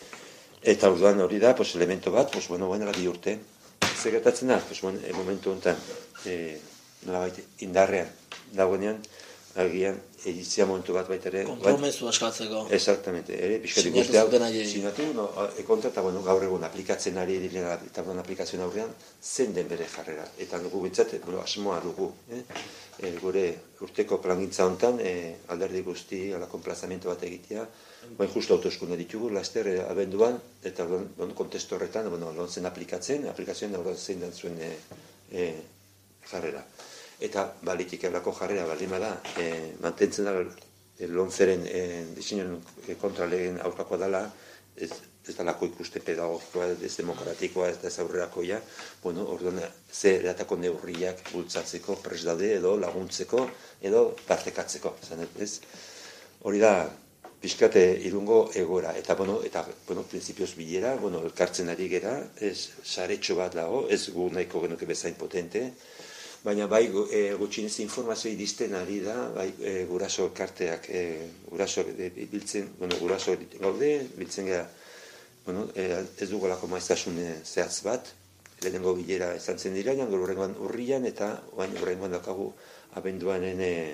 Eta orduan hori da, pues, elemento bat, pues, bueno, baina bi urte, zer gertatzen da, pues, bueno, e, momentu honetan, e, nolabait indarrean dagoenean, agian, egitzia momentu bat baita ere... Kompromesu askatzeko. Exactamente, ere, pixkati guzti hau, sinatu, no, e, kontra, eta bueno, gaur egun aplikatzen ari direla, eta bueno, aplikazioen aurrean, zen den bere jarrera. Eta dugu bintzat, bueno, asmoa dugu, eh? E, gure urteko plangintza honetan, e, alderdi guzti, ala konplazamento bat egitea, bain justu autoeskunde ditugu, laster e, abenduan, eta bueno, kontestu horretan, bueno, lontzen aplikatzen, aplikazioen aurrean zein den zuen e, e, jarrera. Eta balitik elako jarrera baldin bada, e, mantentzen da e, lontzeren e, diseinuen e, kontralegen aurkakoa dela, ez, ez dalako ikuste pedagogikoa, ez demokratikoa, ez da ez aurrerakoia, bueno, orduan ze eratako neurriak bultzatzeko, pres daude, edo laguntzeko, edo partekatzeko, zan ez? Hori da, pixkate Irungo egoera, eta, bueno, eta, bueno, prinsipioz bilera, bueno, elkartzen ari gera, ez saretxo bat dago, ez gu nahiko genuke bezain potente, baina bai e, gutxinez informazio iristen ari da, bai e, guraso elkarteak, e, guraso e, biltzen, bueno, guraso gaude, biltzen gara, bueno, e, ez dugolako maiztasun e, zehatz bat, lehenengo bilera izan zen dira, jango urrengoan urrian, eta oain urrengoan daukagu abenduanen e,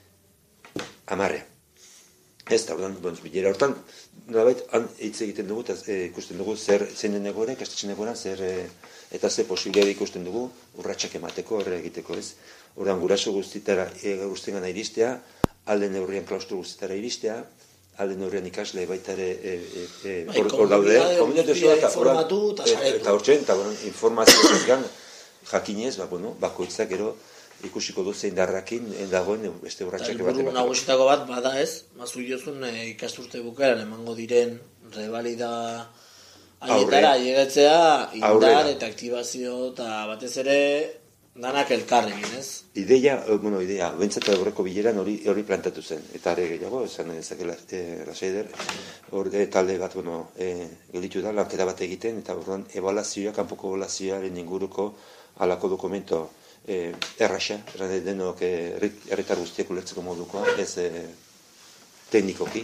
amarre. Ez da, ordan, bon, bilera hortan, nolabait, han hitz egiten dugu, eta e, ikusten dugu zer zein den egoera, ikastetxen egoeran, zer, e, eta ze posibilitatea ikusten dugu, urratsak emateko, horre egiteko, ez? Ordan, guraso guztitara e, guztengana iristea, alde neurrian klaustro guztitara iristea, alde neurrian ikasle baita ere e, e, bai, hor daude, komunitate osoa, eta informatu eta saretu. Eta hortzen, eta bueno, informazio gan, jakinez, ba, bueno, bakoitzak gero, ikusiko du zein darrakin dagoen beste urratsak bat. Helburu nagusitako bat bada ez, mazu jozun e, ikasturte bukaeran emango diren revalida haietara ailegatzea, indar eta aktibazio eta batez ere danak elkarrekin, ez? Ideia, bueno, idea, bentsat aurreko bileran hori hori plantatu zen, eta are gehiago, esan dezakela e, Lasaider, hor talde bat, bueno, e, gelditu da, lanketa bat egiten, eta orduan ebaluazioa, kanpoko ebaluazioaren inguruko halako dokumento Eh, erraxa, errade denok herritar eh, guztiak ulertzeko modukoa, ez eh, teknikoki,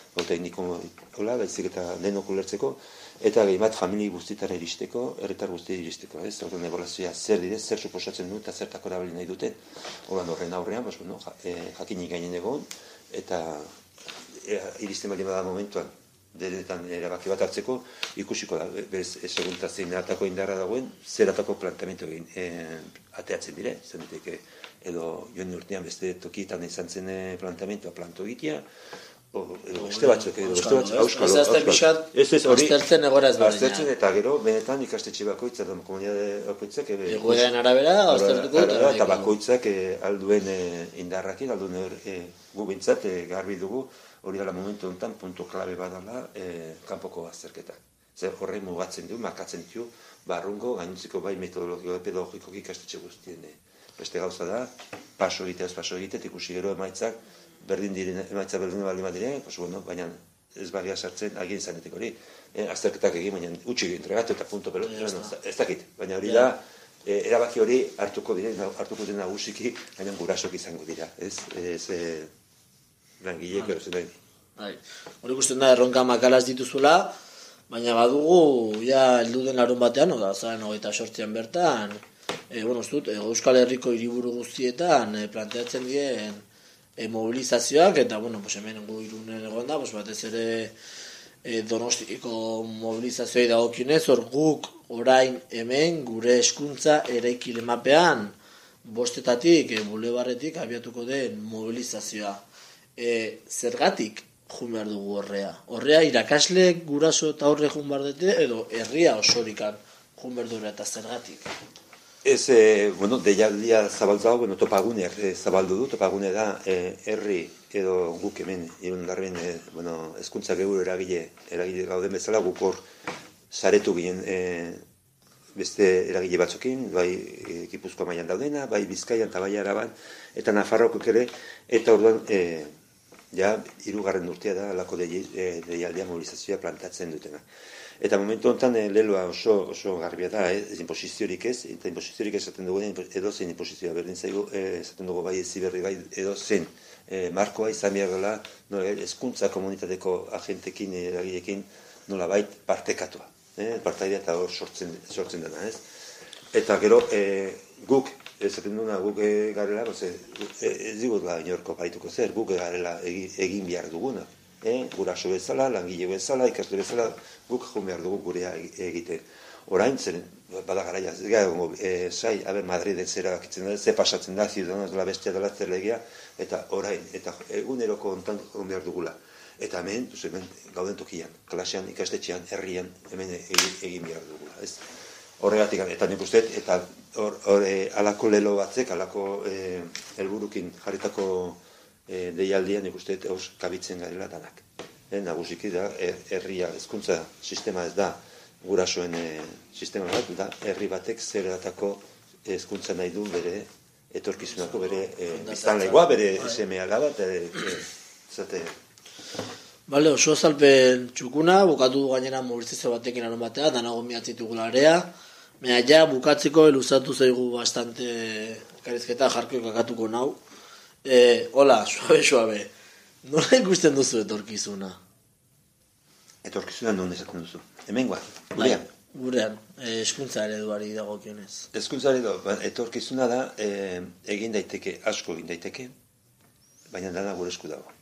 o tekniko hola, baizik eta denok ulertzeko, eta gehi bat famili guztitara iristeko, herritar guzti iristeko, ez? Orduan ebaluazioa zer dire, zer suposatzen du eta zertako erabili nahi duten. Orduan horren aurrean, bos, bueno, ja, e, jakinik gainen egon, eta e, iristen bali bada momentuan, denetan erabaki bat hartzeko, ikusiko da, bez, segunta zein atako indarra dagoen, zer atako planteamentu egin e, ateatzen dire, zenetik edo joan urtean beste tokietan izan zen planteamentua planto egitea, o, edo beste batzuk, edo beste batzuk, auskalo, auskalo. Ez ez hori, aztertzen egora ezberdina. aztertzen eta gero, benetan ikastetxe bakoitzak, da komunidade bakoitzak, egoeran arabera, aztertuko eta eta bakoitzak alduen indarrakin, alduen gu bintzat garbi dugu, hori dela momentu honetan puntu klabe badala e, kanpoko azterketa. Zer horre mugatzen du, markatzen ditu, barrungo, gainontziko bai metodologiko pedagogiko ikastetxe guztien. Beste gauza da, paso egitea ez paso egitea, ikusi gero emaitzak, berdin diren, emaitza berdin bali badire, pues bueno, baina ez bagia sartzen, agien zanetik hori, e, azterketak egin, baina utxi entregatu eta punto pelot, ez, no, ez dakit, baina hori da, e, erabaki hori hartuko diren, hartuko den nagusiki, baina gurasok izango dira, ez, ez, e, langileko erozen da. Bai. Hori ikusten da erronka makalaz dituzula, baina badugu ja heldu den larun batean, oda zaren hogeita sortzian bertan, e, bueno, ez dut, Euskal Herriko hiriburu guztietan e, planteatzen dien e, mobilizazioak, eta bueno, pues hemen gu Irunen egon da, pues batez ere e, Donostiko mobilizazioei dagokionez, hor guk orain hemen gure hezkuntza eraikile mapean bostetatik, e, bulebarretik abiatuko den mobilizazioa. E, zergatik jun behar dugu horrea? Horrea irakasleek guraso eta horre jun behar dute, edo herria osorikan jun behar dugu eta zergatik? Ez, e, bueno, deialdia zabaldu hau, bueno, topaguneak e, zabaldu du, topagune da e, herri edo guk hemen, irundarren, e, bueno, hezkuntza geur eragile, eragile gauden bezala, guk hor saretu ginen e, beste eragile batzukin, bai e, Gipuzkoa mailan daudena, bai Bizkaian eta bai Araban, eta Nafarroako ere, eta orduan, e, ja, hirugarren urtea da, alako deialdia mobilizazioa plantatzen dutena. Eta momentu honetan e, leloa oso, oso garbia da, ez inposiziorik ez, eta inposiziorik esaten dugu edo zen inposizioa berdin zaigu, e, esaten dugu bai eziberri bai edo zen e, markoa izan behar dela, no, hezkuntza komunitateko agentekin, eragilekin, nola bait partekatua, e, partaidea eta hor sortzen, sortzen dena, ez? Eta gero, e, guk, esaten duna guk e, garela, no, ze, e, ez digut da inorko baituko zer, guk garela egin, egin behar duguna. E, guraso bezala, langile bezala, ikasle bezala, guk joan behar dugu gurea egite. Orain, zen, bada garaia, e, sai, aber, Madriden zera bakitzen da, ze pasatzen da, Ciudadanos dela bestia dela zerlegia, eta orain, eta eguneroko ontan joan behar dugula. Eta hemen, dus, hemen gauden tokian, klasean, ikastetxean, herrian, hemen egin, egin behar dugula, ez? Horregatik, eta nik uste, eta hor, hor, e, alako lelo batzek, alako e, helburukin jarritako E, deialdian ikuste eus kabitzen garela danak. E, nagusiki da, herria, hezkuntza sistema ez da gurasoen e, sistema bat, da herri batek zer edatako hezkuntza nahi du bere etorkizunako, bere e, biztanlegoa, bere seme alaba, eta e, zate... Bale, oso azalpen txukuna, bukatu gainera mobilizazio batekin aron batea, danago miatzitu gulaarea, mea ja bukatzeko eluzatu zaigu bastante karizketa jarko kakatuko nau. Eh, hola, suabe, suabe. Nola ikusten duzu etorkizuna? Etorkizuna non esaten duzu? Hemen guan, gurean. Bai, gurean, eh, eskuntza ereduari dagokionez. Eskuntza eredu, etorkizuna da, eh, egin daiteke, asko egin daiteke, baina dana gure esku dago.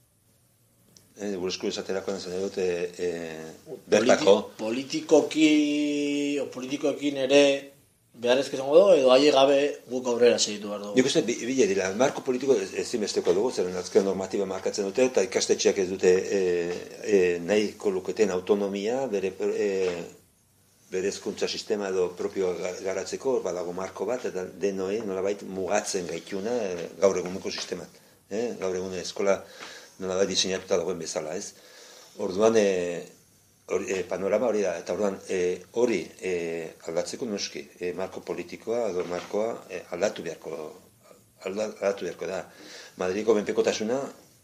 Eh, gure esku esaterakoan zen dut, eh, eh, bertako. Politikoki, o politikoekin ere... Beharrezko izango dugu, edo aile gabe guk aurrera segitu behar dugu. Nik uste, bile dira, marko politiko ezinbesteko dugu, zeren azken normatiba markatzen dute, eta ikastetxeak ez dute e, e, nahiko luketen autonomia, bere, e, bere hezkuntza sistema edo propio garatzeko, badago marko bat, eta denoi nolabait mugatzen gaituna e, gaur eguneko sistemat. E, gaur egun eskola nolabait diseinatuta dagoen bezala, ez? Orduan, e, Hori, e, panorama hori da, eta orduan e, hori e, aldatzeko noski, e, marko politikoa edo markoa e, aldatu beharko aldatu beharko da. Madriko benpekotasuna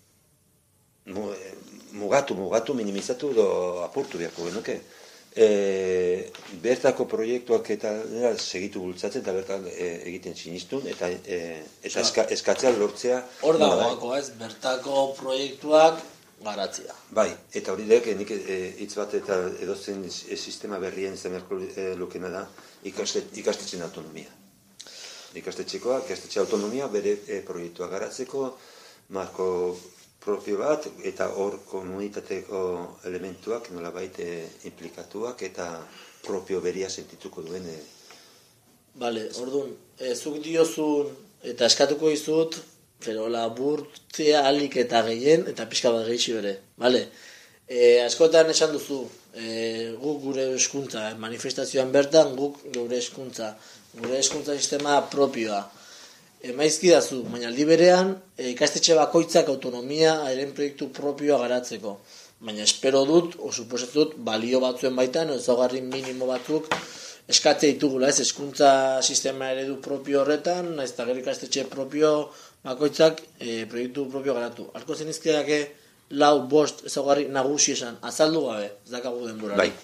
mugatu, mugatu, minimizatu edo apurtu beharko genuke. E, bertako proiektuak eta nera, segitu bultzatzen eta bertan e, egiten sinistun eta, e, eta eska, eskatzea lortzea. Hor dagoako ez, bertako proiektuak garatzea. Bai, eta hori dek, nik hitz bat eta edozen sistema berrien izan beharko lukena da ikastetxen autonomia. Ikastetxekoa, ikastetxe autonomia bere proiektua garatzeko, marko propio bat, eta hor komunitateko elementuak nolabait implikatuak eta propio beria sentituko duen. Bale, orduan, zuk diozun eta eskatuko izut, pero laburtzea alik eta gehien, eta pixka bat gehixi bere. Bale, e, askotan esan duzu, e, guk gure eskuntza, manifestazioan bertan guk gure eskuntza, gure eskuntza sistema propioa. Emaizki dazu, baina aldi berean, e, ikastetxe bakoitzak autonomia eren proiektu propioa garatzeko. Baina espero dut, o suposatu dut, balio batzuen baitan, ezaugarri minimo batzuk, eskatzea ditugula, ez, hezkuntza sistema eredu propio horretan, naiz eta gero ikastetxe propio bakoitzak e, proiektu propio garatu. Arko zenizkeake lau, bost, ezaugarri nagusi esan, azaldu gabe, ez dakagu denbora. Bai,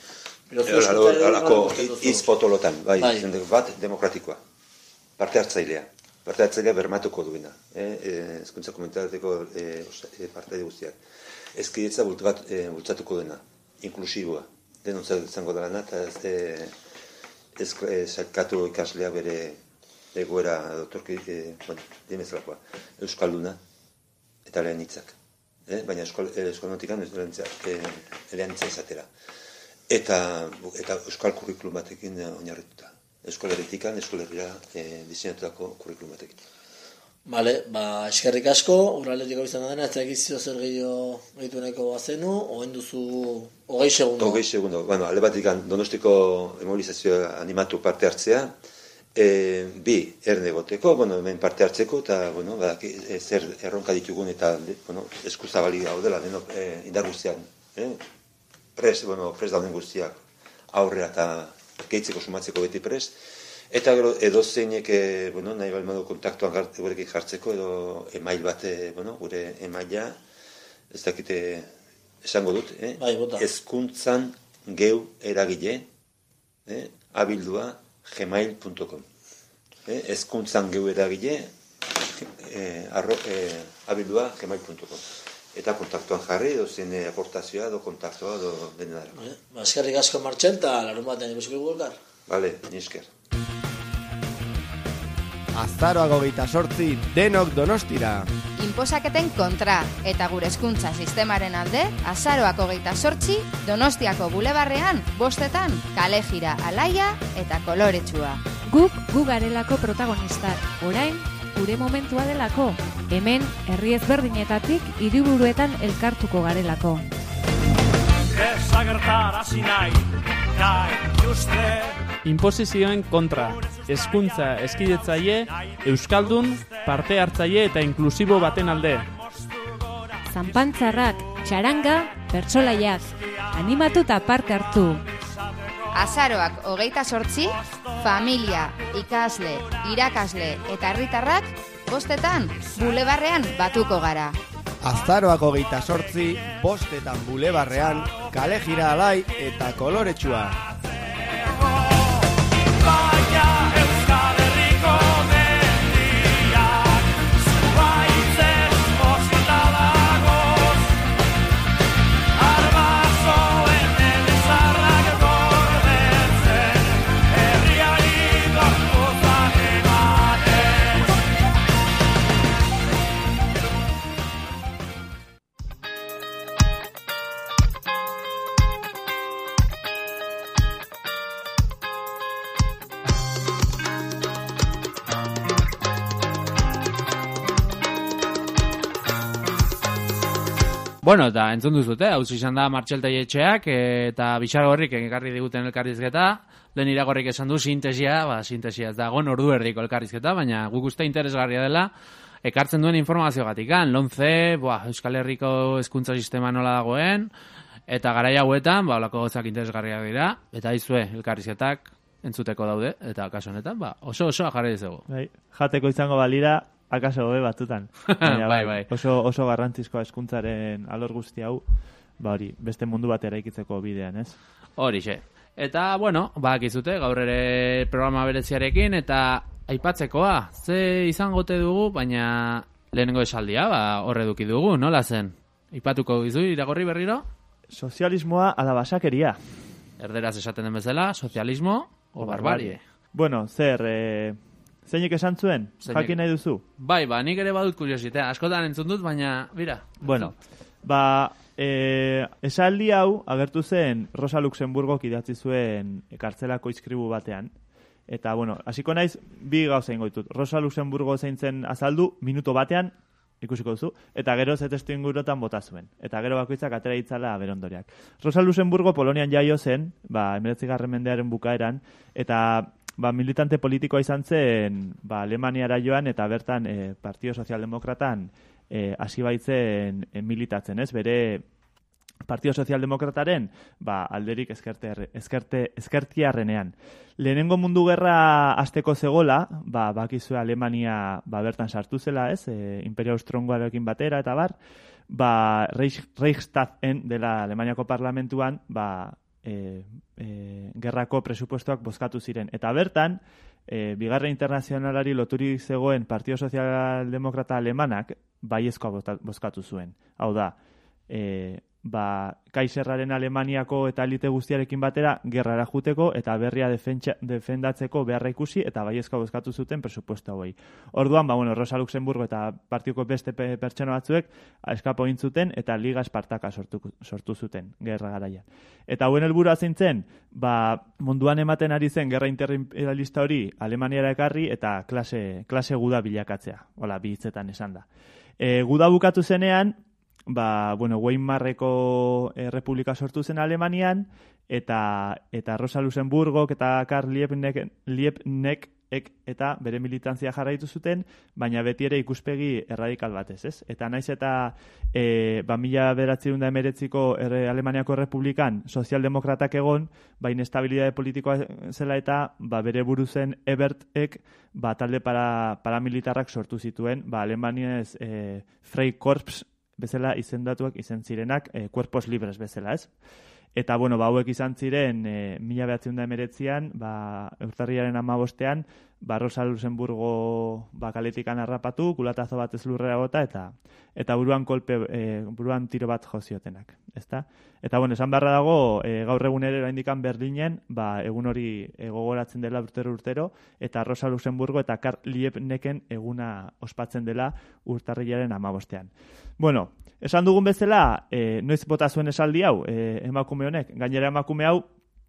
halako hitz potolotan, bai, bai. Bat demokratikoa, parte hartzailea, parte hartzailea bermatuko duena, hezkuntza eh? komunitateko eh, parte guztiak. Ezkidetza bultzatuko dena, inklusiboa, denontzat izango dela eta ez eh, ez salkatu ikaslea bere egoera doktorki, eh, bueno, dimezalakoa, euskalduna eta lehen hitzak. Eh? Baina euskaldunatik lehen hitza izatera. Eta, eta euskal kurrikulum batekin oinarrituta. Euskal herritikan, euskal herrira eh, diseinatutako kurrikulum batekin. Bale, ba, eskerrik asko, urraletik hau izan dena, ez egizio zer gehiago gehitu nahiko bazenu, oen duzu hogei segundo. Hogei segundo, bueno, alde batik Donostiko mobilizazioa animatu parte hartzea, e, bi, erne goteko, bueno, hemen parte hartzeko, eta, bueno, badaki, e, zer erronka ditugun, eta, bueno, eskuzabali gaudela, deno, e, indar guztian, eh? Pres, bueno, pres dauden guztiak, aurrera eta gehitzeko sumatzeko beti pres, eta gero edo zeinek, bueno, nahi balmado kontaktuan gurekin jartzeko, edo email bat, bueno, gure emaila, ez dakite esango dut, eh? Bai, bota. Hezkuntzan geu eragile, eh? abildua gmail punto com. Eh? Hezkuntzan geu eragile, eh, arro, eh, abildua gmail punto com. Eta kontaktuan jarri, edo zein aportazioa, edo kontaktua, edo denedara. Vale. Ba, eskerrik asko martxen, eta larun batean ikusiko dugu elkar. Vale, ni esker. Azaroak hogeita sortzi denok Donostira. Inposaketen kontra eta gure hezkuntza sistemaren alde, azaroak hogeita sortzi Donostiako bulebarrean, bostetan, kale jira alaia eta koloretsua. Guk gu garelako protagonistak, orain gure momentua delako. Hemen herri ezberdinetatik hiriburuetan elkartuko garelako. Desagertarazi nahi, gai juste. Inposizioen kontra, hezkuntza eskidetzaile, euskaldun, parte hartzaile eta inklusibo baten alde. Zanpantzarrak, txaranga, pertsolaiak, animatu eta parte hartu. Azaroak hogeita sortzi, familia, ikasle, irakasle eta herritarrak, bostetan, bulebarrean batuko gara. Azaroak hogeita sortzi, bostetan bulebarrean, kale jira alai eta koloretsua. Bueno, eta entzun duzute, hau izan da Martxel Taietxeak eta Bixargorrik ekarri diguten elkarrizketa. Lehen Iragorrik esan du sintesia, ba, sintesia ez dagoen ordu erdiko elkarrizketa, baina guk uste interesgarria dela ekartzen duen informazioagatik. Lonce, boa, Euskal Herriko hezkuntza sistema nola dagoen, eta garai hauetan, ba, olako gozak interesgarriak dira, eta izue elkarrizketak entzuteko daude, eta kaso honetan, ba, oso osoa jarri dizugu. Bai, jateko izango balira, akaso hobe batzutan. Baina, bai, bai. Oso, oso garrantzizkoa hezkuntzaren alor guzti hau, ba hori, beste mundu bat eraikitzeko bidean, ez? Horixe. Eta, bueno, bakizute, gaur ere programa bereziarekin, eta aipatzekoa, ze izangote dugu, baina lehenengo esaldia, ba, horre duki dugu, nola zen? Ipatuko dizu, iragorri berriro? Sozialismoa ala basakeria. Erderaz esaten den bezala, sozialismo o barbarie. Bueno, zer, e, zeinik esan zuen? Zeinek... Jakin nahi duzu? Bai, ba, nik ere badut kuriositea. Askotan entzun dut, baina, bira. Bueno, ba, e, esaldi hau agertu zen Rosa Luxemburgok idatzi zuen kartzelako izkribu batean. Eta, bueno, hasiko naiz, bi gauza ingo ditut. Rosa Luxemburgo zein zen azaldu, minuto batean, ikusiko duzu, eta gero ze testu ingurutan bota zuen. Eta gero bakoitzak atera itzala berondoriak. Rosa Luxemburgo Polonian jaio zen, ba, hemeretzigarren mendearen bukaeran, eta ba, militante politikoa izan zen ba, Alemaniara joan, eta bertan e, Partido Sozialdemokratan e, hasi baitzen e, militatzen, ez? Bere Partido Sozialdemokrataren ba, alderik ezkerte, ezkerte, ezkertiarrenean. Lehenengo mundu gerra hasteko zegola, ba, bakizue Alemania ba, bertan sartu zela, ez? E, Imperio Austrongoarekin batera, eta bar, ba, Reichstagen dela Alemaniako parlamentuan, ba, e, e, gerrako presupuestoak bozkatu ziren. Eta bertan, e, Bigarren Internazionalari loturik zegoen Partido Sozialdemokrata Alemanak baiezkoa bozkatu zuen. Hau da, e, ba, Kaiserraren Alemaniako eta elite guztiarekin batera gerrara juteko eta berria defentsa, defendatzeko beharra ikusi eta baiezkoa bozkatu zuten presupuesto hauei. Orduan, ba, bueno, Rosa Luxemburgo eta partioko beste pertsona batzuek eskapo egin zuten eta Liga Espartaka sortu, sortu zuten gerra garaian. Eta hauen helburua zein zen, ba, munduan ematen ari zen gerra imperialista hori Alemaniara ekarri eta klase, klase guda bilakatzea. Hola, bi hitzetan esan da. E, guda bukatu zenean, ba, bueno, Weimarreko Errepublika sortu zen Alemanian, eta eta Rosa Luxemburgok eta Karl Liebknecht, Liebknecht eta bere militantzia jarraitu zuten, baina beti ere ikuspegi erradikal batez, ez? Eta naiz eta e, ba, mila bederatziehun eta hemeretziko erre, Alemaniako Errepublikan sozialdemokratak egon, baina estabilitate politikoa zela eta ba, bere buruzen Ebertek ba, talde para, paramilitarrak sortu zituen, ba, Alemaniez e, Freikorps bezala izendatuak izan zirenak, e, cuerpos libres bezala, ez? Eta, bueno, ba, hauek izan ziren, e, mila behatziehun eta hemeretzian, ba, urtarrilaren hamabostean, ba, Rosa Luxemburgo ba, kaletikan harrapatu, kulatazo bat ez lurrera bota, eta eta buruan kolpe, e, buruan tiro bat joziotenak, ezta? Eta, bueno, esan beharra dago, e, gaur egun ere indikan Berlinen, ba, egun hori e, gogoratzen dela urtero urtero, eta Rosa Luxemburgo eta Karl Liebknechten eguna ospatzen dela urtarrilaren hamabostean. Bueno, esan dugun bezala, e, noiz bota zuen esaldi hau, e, emakume honek, gainera emakume hau,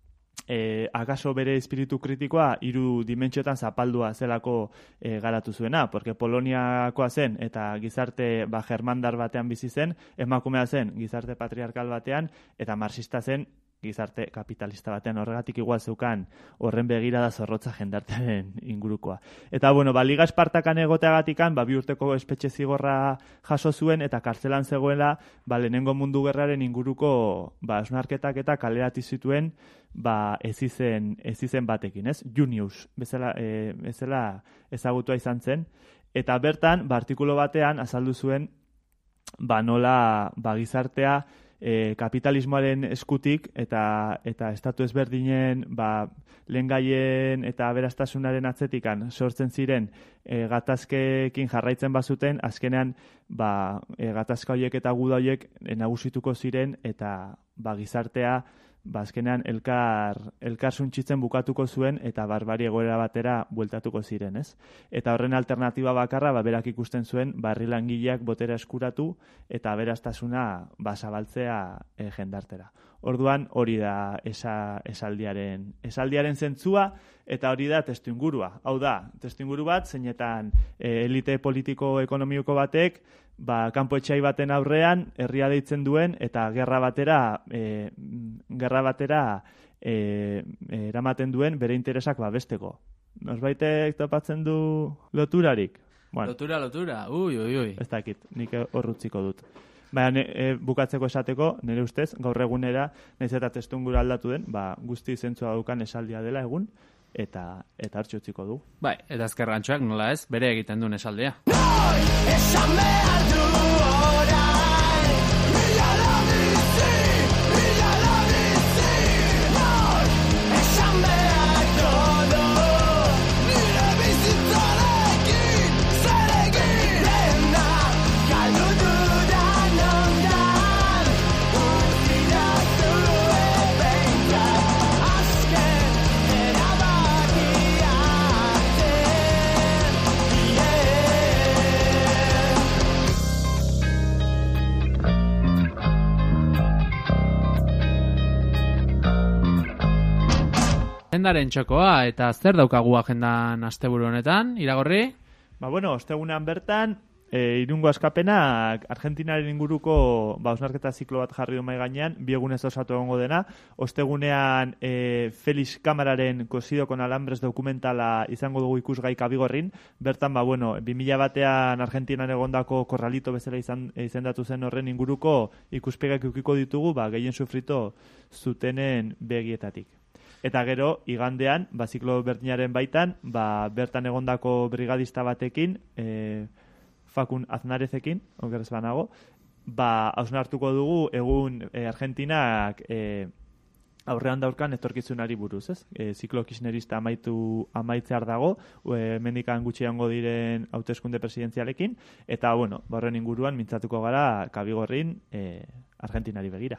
e, akaso bere espiritu kritikoa hiru dimentsioetan zapaldua zelako e, garatu zuena, porque Poloniakoa zen eta gizarte ba, germandar batean bizi zen, emakumea zen gizarte patriarkal batean, eta marxista zen gizarte kapitalista batean, horregatik igual zeukan horren begirada zorrotza jendartearen ingurukoa. Eta, bueno, ba, Liga Espartakan egoteagatikan, ba, bi urteko espetxe zigorra jaso zuen, eta kartzelan zegoela, ba, lehenengo mundu gerraren inguruko, ba, esnarketak eta kaleratu zituen, ba, ez izen, ez izen batekin, ez? Junius, bezala, e, bezala ezagutua izan zen, eta bertan, ba, artikulo batean, azaldu zuen, ba, nola, ba, gizartea, E, kapitalismoaren eskutik eta eta estatu ezberdinen ba, lehengaien eta aberastasunaren atzetikan sortzen ziren e, gatazkekin jarraitzen bazuten, azkenean ba, e, gatazka horiek eta guda horiek e, nagusituko ziren eta ba, gizartea ba, azkenean elkar, elkar suntxitzen bukatuko zuen eta barbari egoera batera bueltatuko ziren, ez? Eta horren alternatiba bakarra, ba, berak ikusten zuen, barri langileak botera eskuratu eta aberastasuna ba, zabaltzea e, jendartera. Orduan hori da esa, esaldiaren, esaldiaren zentzua eta hori da testuingurua. Hau da, testuinguru bat, zeinetan e, elite politiko-ekonomiko batek ba, kanpo etxai baten aurrean herria deitzen duen eta gerra batera e, gerra batera e, eramaten duen bere interesak babesteko. Nosbaitek topatzen du loturarik? Bueno, lotura, lotura, ui, ui, ui. Ez dakit, nik horrutziko dut. Baina e, bukatzeko esateko, nire ustez, gaur egunera, nahiz eta testungura aldatu den, ba, guzti zentzua daukan esaldia dela egun, eta eta hartxo utziko du. Bai, eta ezkerrantxoak nola ez, bere egiten duen esaldia. Esan behar du orain, mila da bizi, mila da bizi, nor, esan behar du, nire bizitzarekin, zerekin, dena, galdu dudan ondan. agendaren txokoa, eta zer daukagu agendan asteburu honetan, Iragorri? Ba, bueno, ostegunean bertan, e, Irungo askapenak Argentinaren inguruko ba, osnarketa ziklo bat jarri du mai gainean, bi egunez osatu egongo dena. Ostegunean e, Felix Kamararen Cosido con alambres dokumentala izango dugu ikusgai Kabigorrin. Bertan, ba, bueno, bi mila batean Argentinan egondako korralito bezala izan, izendatu zen horren inguruko ikuspegak ukiko ditugu, ba, gehien sufrito zutenen begietatik. Eta gero, igandean, ba, ziklo berdinaren baitan, ba, bertan egondako brigadista batekin, e, Fakun Aznarezekin, okerrez banago, ba, hausnartuko dugu egun e, Argentinak e, aurrean daurkan etorkizunari buruz, ez? E, ziklo kirchnerista amaitu amaitzear dago, e, mendikan gutxi egongo diren hauteskunde presidenzialekin, eta, bueno, horren inguruan mintzatuko gara Kabigorrin e, Argentinari begira.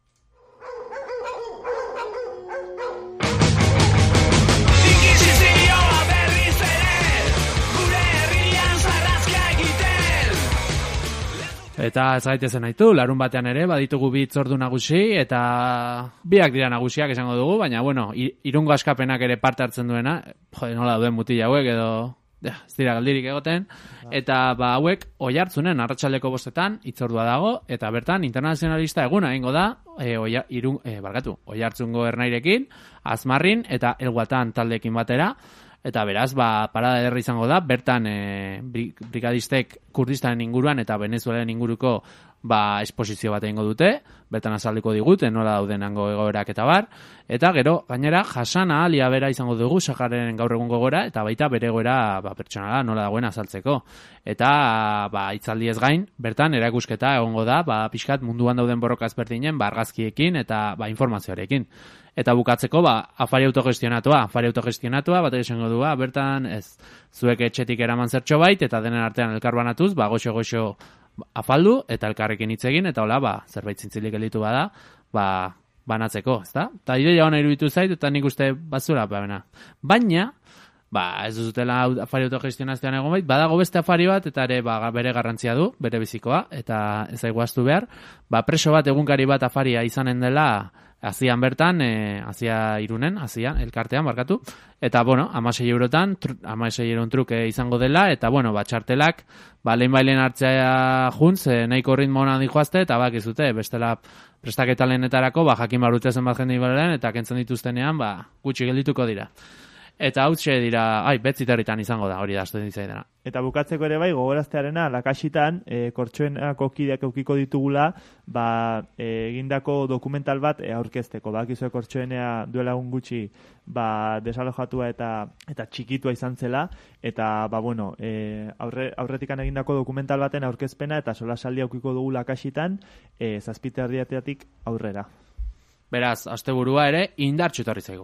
Eta ez gaitezen nahitu, larun batean ere, baditugu bi hitzordu nagusi, eta biak dira nagusiak esango dugu, baina, bueno, Irungo askapenak ere parte hartzen duena, jode, nola dauden mutila hauek, edo, ja, ez dira galdirik egoten, eta, ba, hauek, oihartzunen, arratsaldeko bostetan, hitzordua dago, eta bertan, internazionalista eguna egingo da, e, oia, irun, e, barkatu, oihartzungo ernairekin, Azmarrin, eta Elguatan taldeekin batera, eta beraz, ba, parada ederra izango da, bertan e, brigadistek Kurdistanen inguruan eta Venezuelaren inguruko ba, esposizio bat egingo dute, bertan azaldiko digute, nola dauden hango egoerak eta bar, eta gero, gainera, Hasana Alia bera izango dugu, Sahararen gaur egun gogora, eta baita bere egoera ba, pertsonala nola dagoen azaltzeko. Eta, ba, itzaldi ez gain, bertan, erakusketa egongo da, ba, pixkat munduan dauden borrokaz berdinen, ba, argazkiekin eta ba, informazioarekin. Eta bukatzeko, ba, afari autogestionatua, afari autogestionatua, batek esango du, bertan, ez, zuek etxetik eraman zertxo bait, eta denen artean elkar banatuz, ba, goxo-goxo afaldu, eta elkarrekin hitz egin, eta hola, ba, zerbait zintzilik elitu bada, ba, banatzeko, ezta? Eta ideia hona iruditu zait, eta nik uste batzura, ba, baina, ba, ez duzutela afari autogestionazioan egon bait, badago beste afari bat, eta ere, ba, bere garrantzia du, bere bizikoa, eta ez aiguaztu behar, ba, preso bat, egunkari bat afaria izanen dela, Azian bertan, e, Azia irunen, Azia, elkartean, barkatu. Eta, bueno, amasei eurotan, amasei euron truke izango dela, eta, bueno, batxartelak, ba, lehen bailen hartzea juntz, e, nahiko ritmo honan dijoazte, eta bak izute, bestela prestaketa lehenetarako, ba, jakin barute zen bat jende ibaren, eta kentzen dituztenean, ba, gutxi geldituko dira. Eta hautxe dira, ai, betziterritan izango da, hori da, azten ditzaidena. Eta bukatzeko ere bai, gogoraztearena, lakasitan, e, kortxoenako kideak eukiko ditugula, ba, e, egindako dokumental bat e, aurkezteko. Ba, akizue kortxoenea duela egun gutxi, ba, desalojatua eta eta txikitua izan zela, eta, ba, bueno, e, aurre, aurretikan egindako dokumental baten aurkezpena, eta solasaldia eukiko dugu lakasitan, e, zazpite erdiateatik aurrera. Beraz, asteburua ere, indartxu etorri zaigu.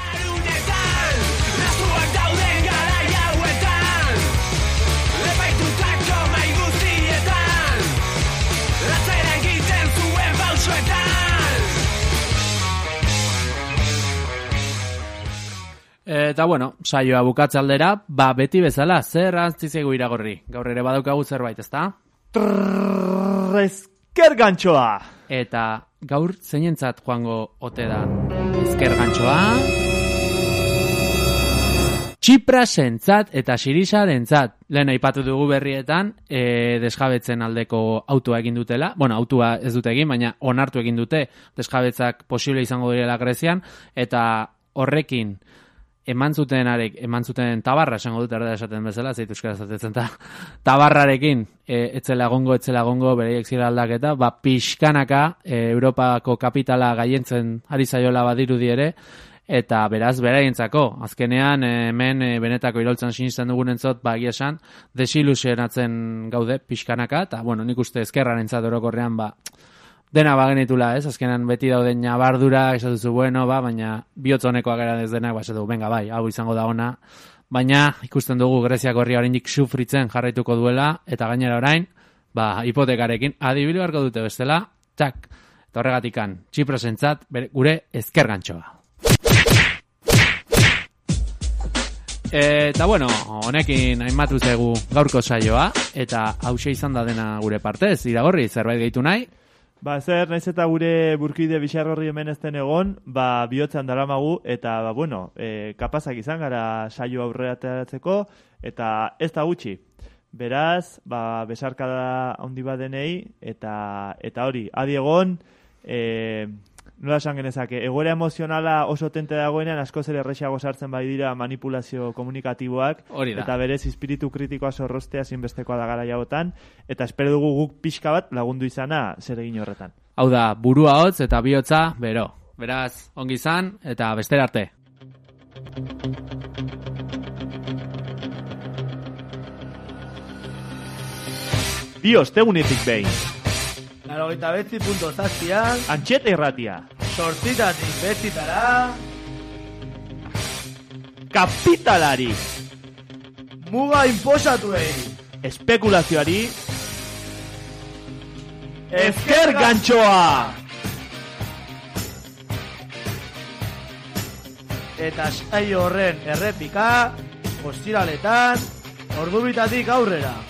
Eta, bueno, saioa bukatze aldera, ba, beti bezala, zer antzizegu Iragorri. Gaur ere badaukagu zerbait, ezta? Ezker gantxoa! Eta gaur zeinentzat joango ote da ezker gantxoa? Txiprasentzat eta Sirisarentzat. Lehen aipatu dugu berrietan, e, desjabetzen aldeko autua egin dutela. Bueno, autua ez dute egin, baina onartu egin dute desjabetzak posible izango direla Grezian, eta horrekin eman zuten arek, eman zuten tabarra, esango dut erda esaten bezala, zeitu euskara zatetzen, ta, tabarrarekin, e, etzela gongo, etzela gongo, bereiek zira aldaketa, ba, pixkanaka, e, Europako kapitala gaientzen ari zaiola badirudi ere, eta beraz, beraientzako, azkenean, e, hemen e, benetako iraultzan sinisten dugunentzat, ba, egia esan, desilusionatzen gaude, pixkanaka, eta, bueno, nik uste ezkerrarentzat orokorrean, ba, dena bagenitula, ez? Azkenan beti dauden nabardura, esatuzu, bueno, ba, baina bihotzonekoak gara ez denak, ba, esatu, venga, bai, hau izango da ona. Baina, ikusten dugu Greziako herria oraindik sufritzen jarraituko duela, eta gainera orain, ba, hipotekarekin, adibili beharko dute bestela, txak, eta horregatikan, Txiprosentzat, gure ezker gantxoa. Eta, bueno, honekin hainbatu zaigu gaurko saioa, eta hause izan da dena gure partez, Iragorri, zerbait gehitu nahi? Ba, zer, naiz eta gure burkide bixarrorri hemen ezten egon, ba, bihotzan daramagu, eta, ba, bueno, e, kapazak izan gara saio aurrera ateratzeko, eta ez da gutxi. Beraz, ba, besarkada handi badenei, eta, eta hori, adi egon, e, nola esan genezake, egoera emozionala oso tente dagoenean, asko zer errexago sartzen bai dira manipulazio komunikatiboak, hori da. Eta berez espiritu kritikoa zorrostea zinbestekoa da gara jautan, eta espero dugu guk pixka bat lagundu izana zer egin horretan. Hau da, burua hotz eta bihotza, bero. Beraz, ongi izan, eta bestera arte. Bi ostegunetik behin. Laurogeita betzi punto zazpian. Antxeta irratia. Sortzitatik betzitara. Kapitalari. Muga inposatuei. Espekulazioari. Ezker gantxoa. Eta saio horren errepika, ostiraletan, ordubitatik aurrera.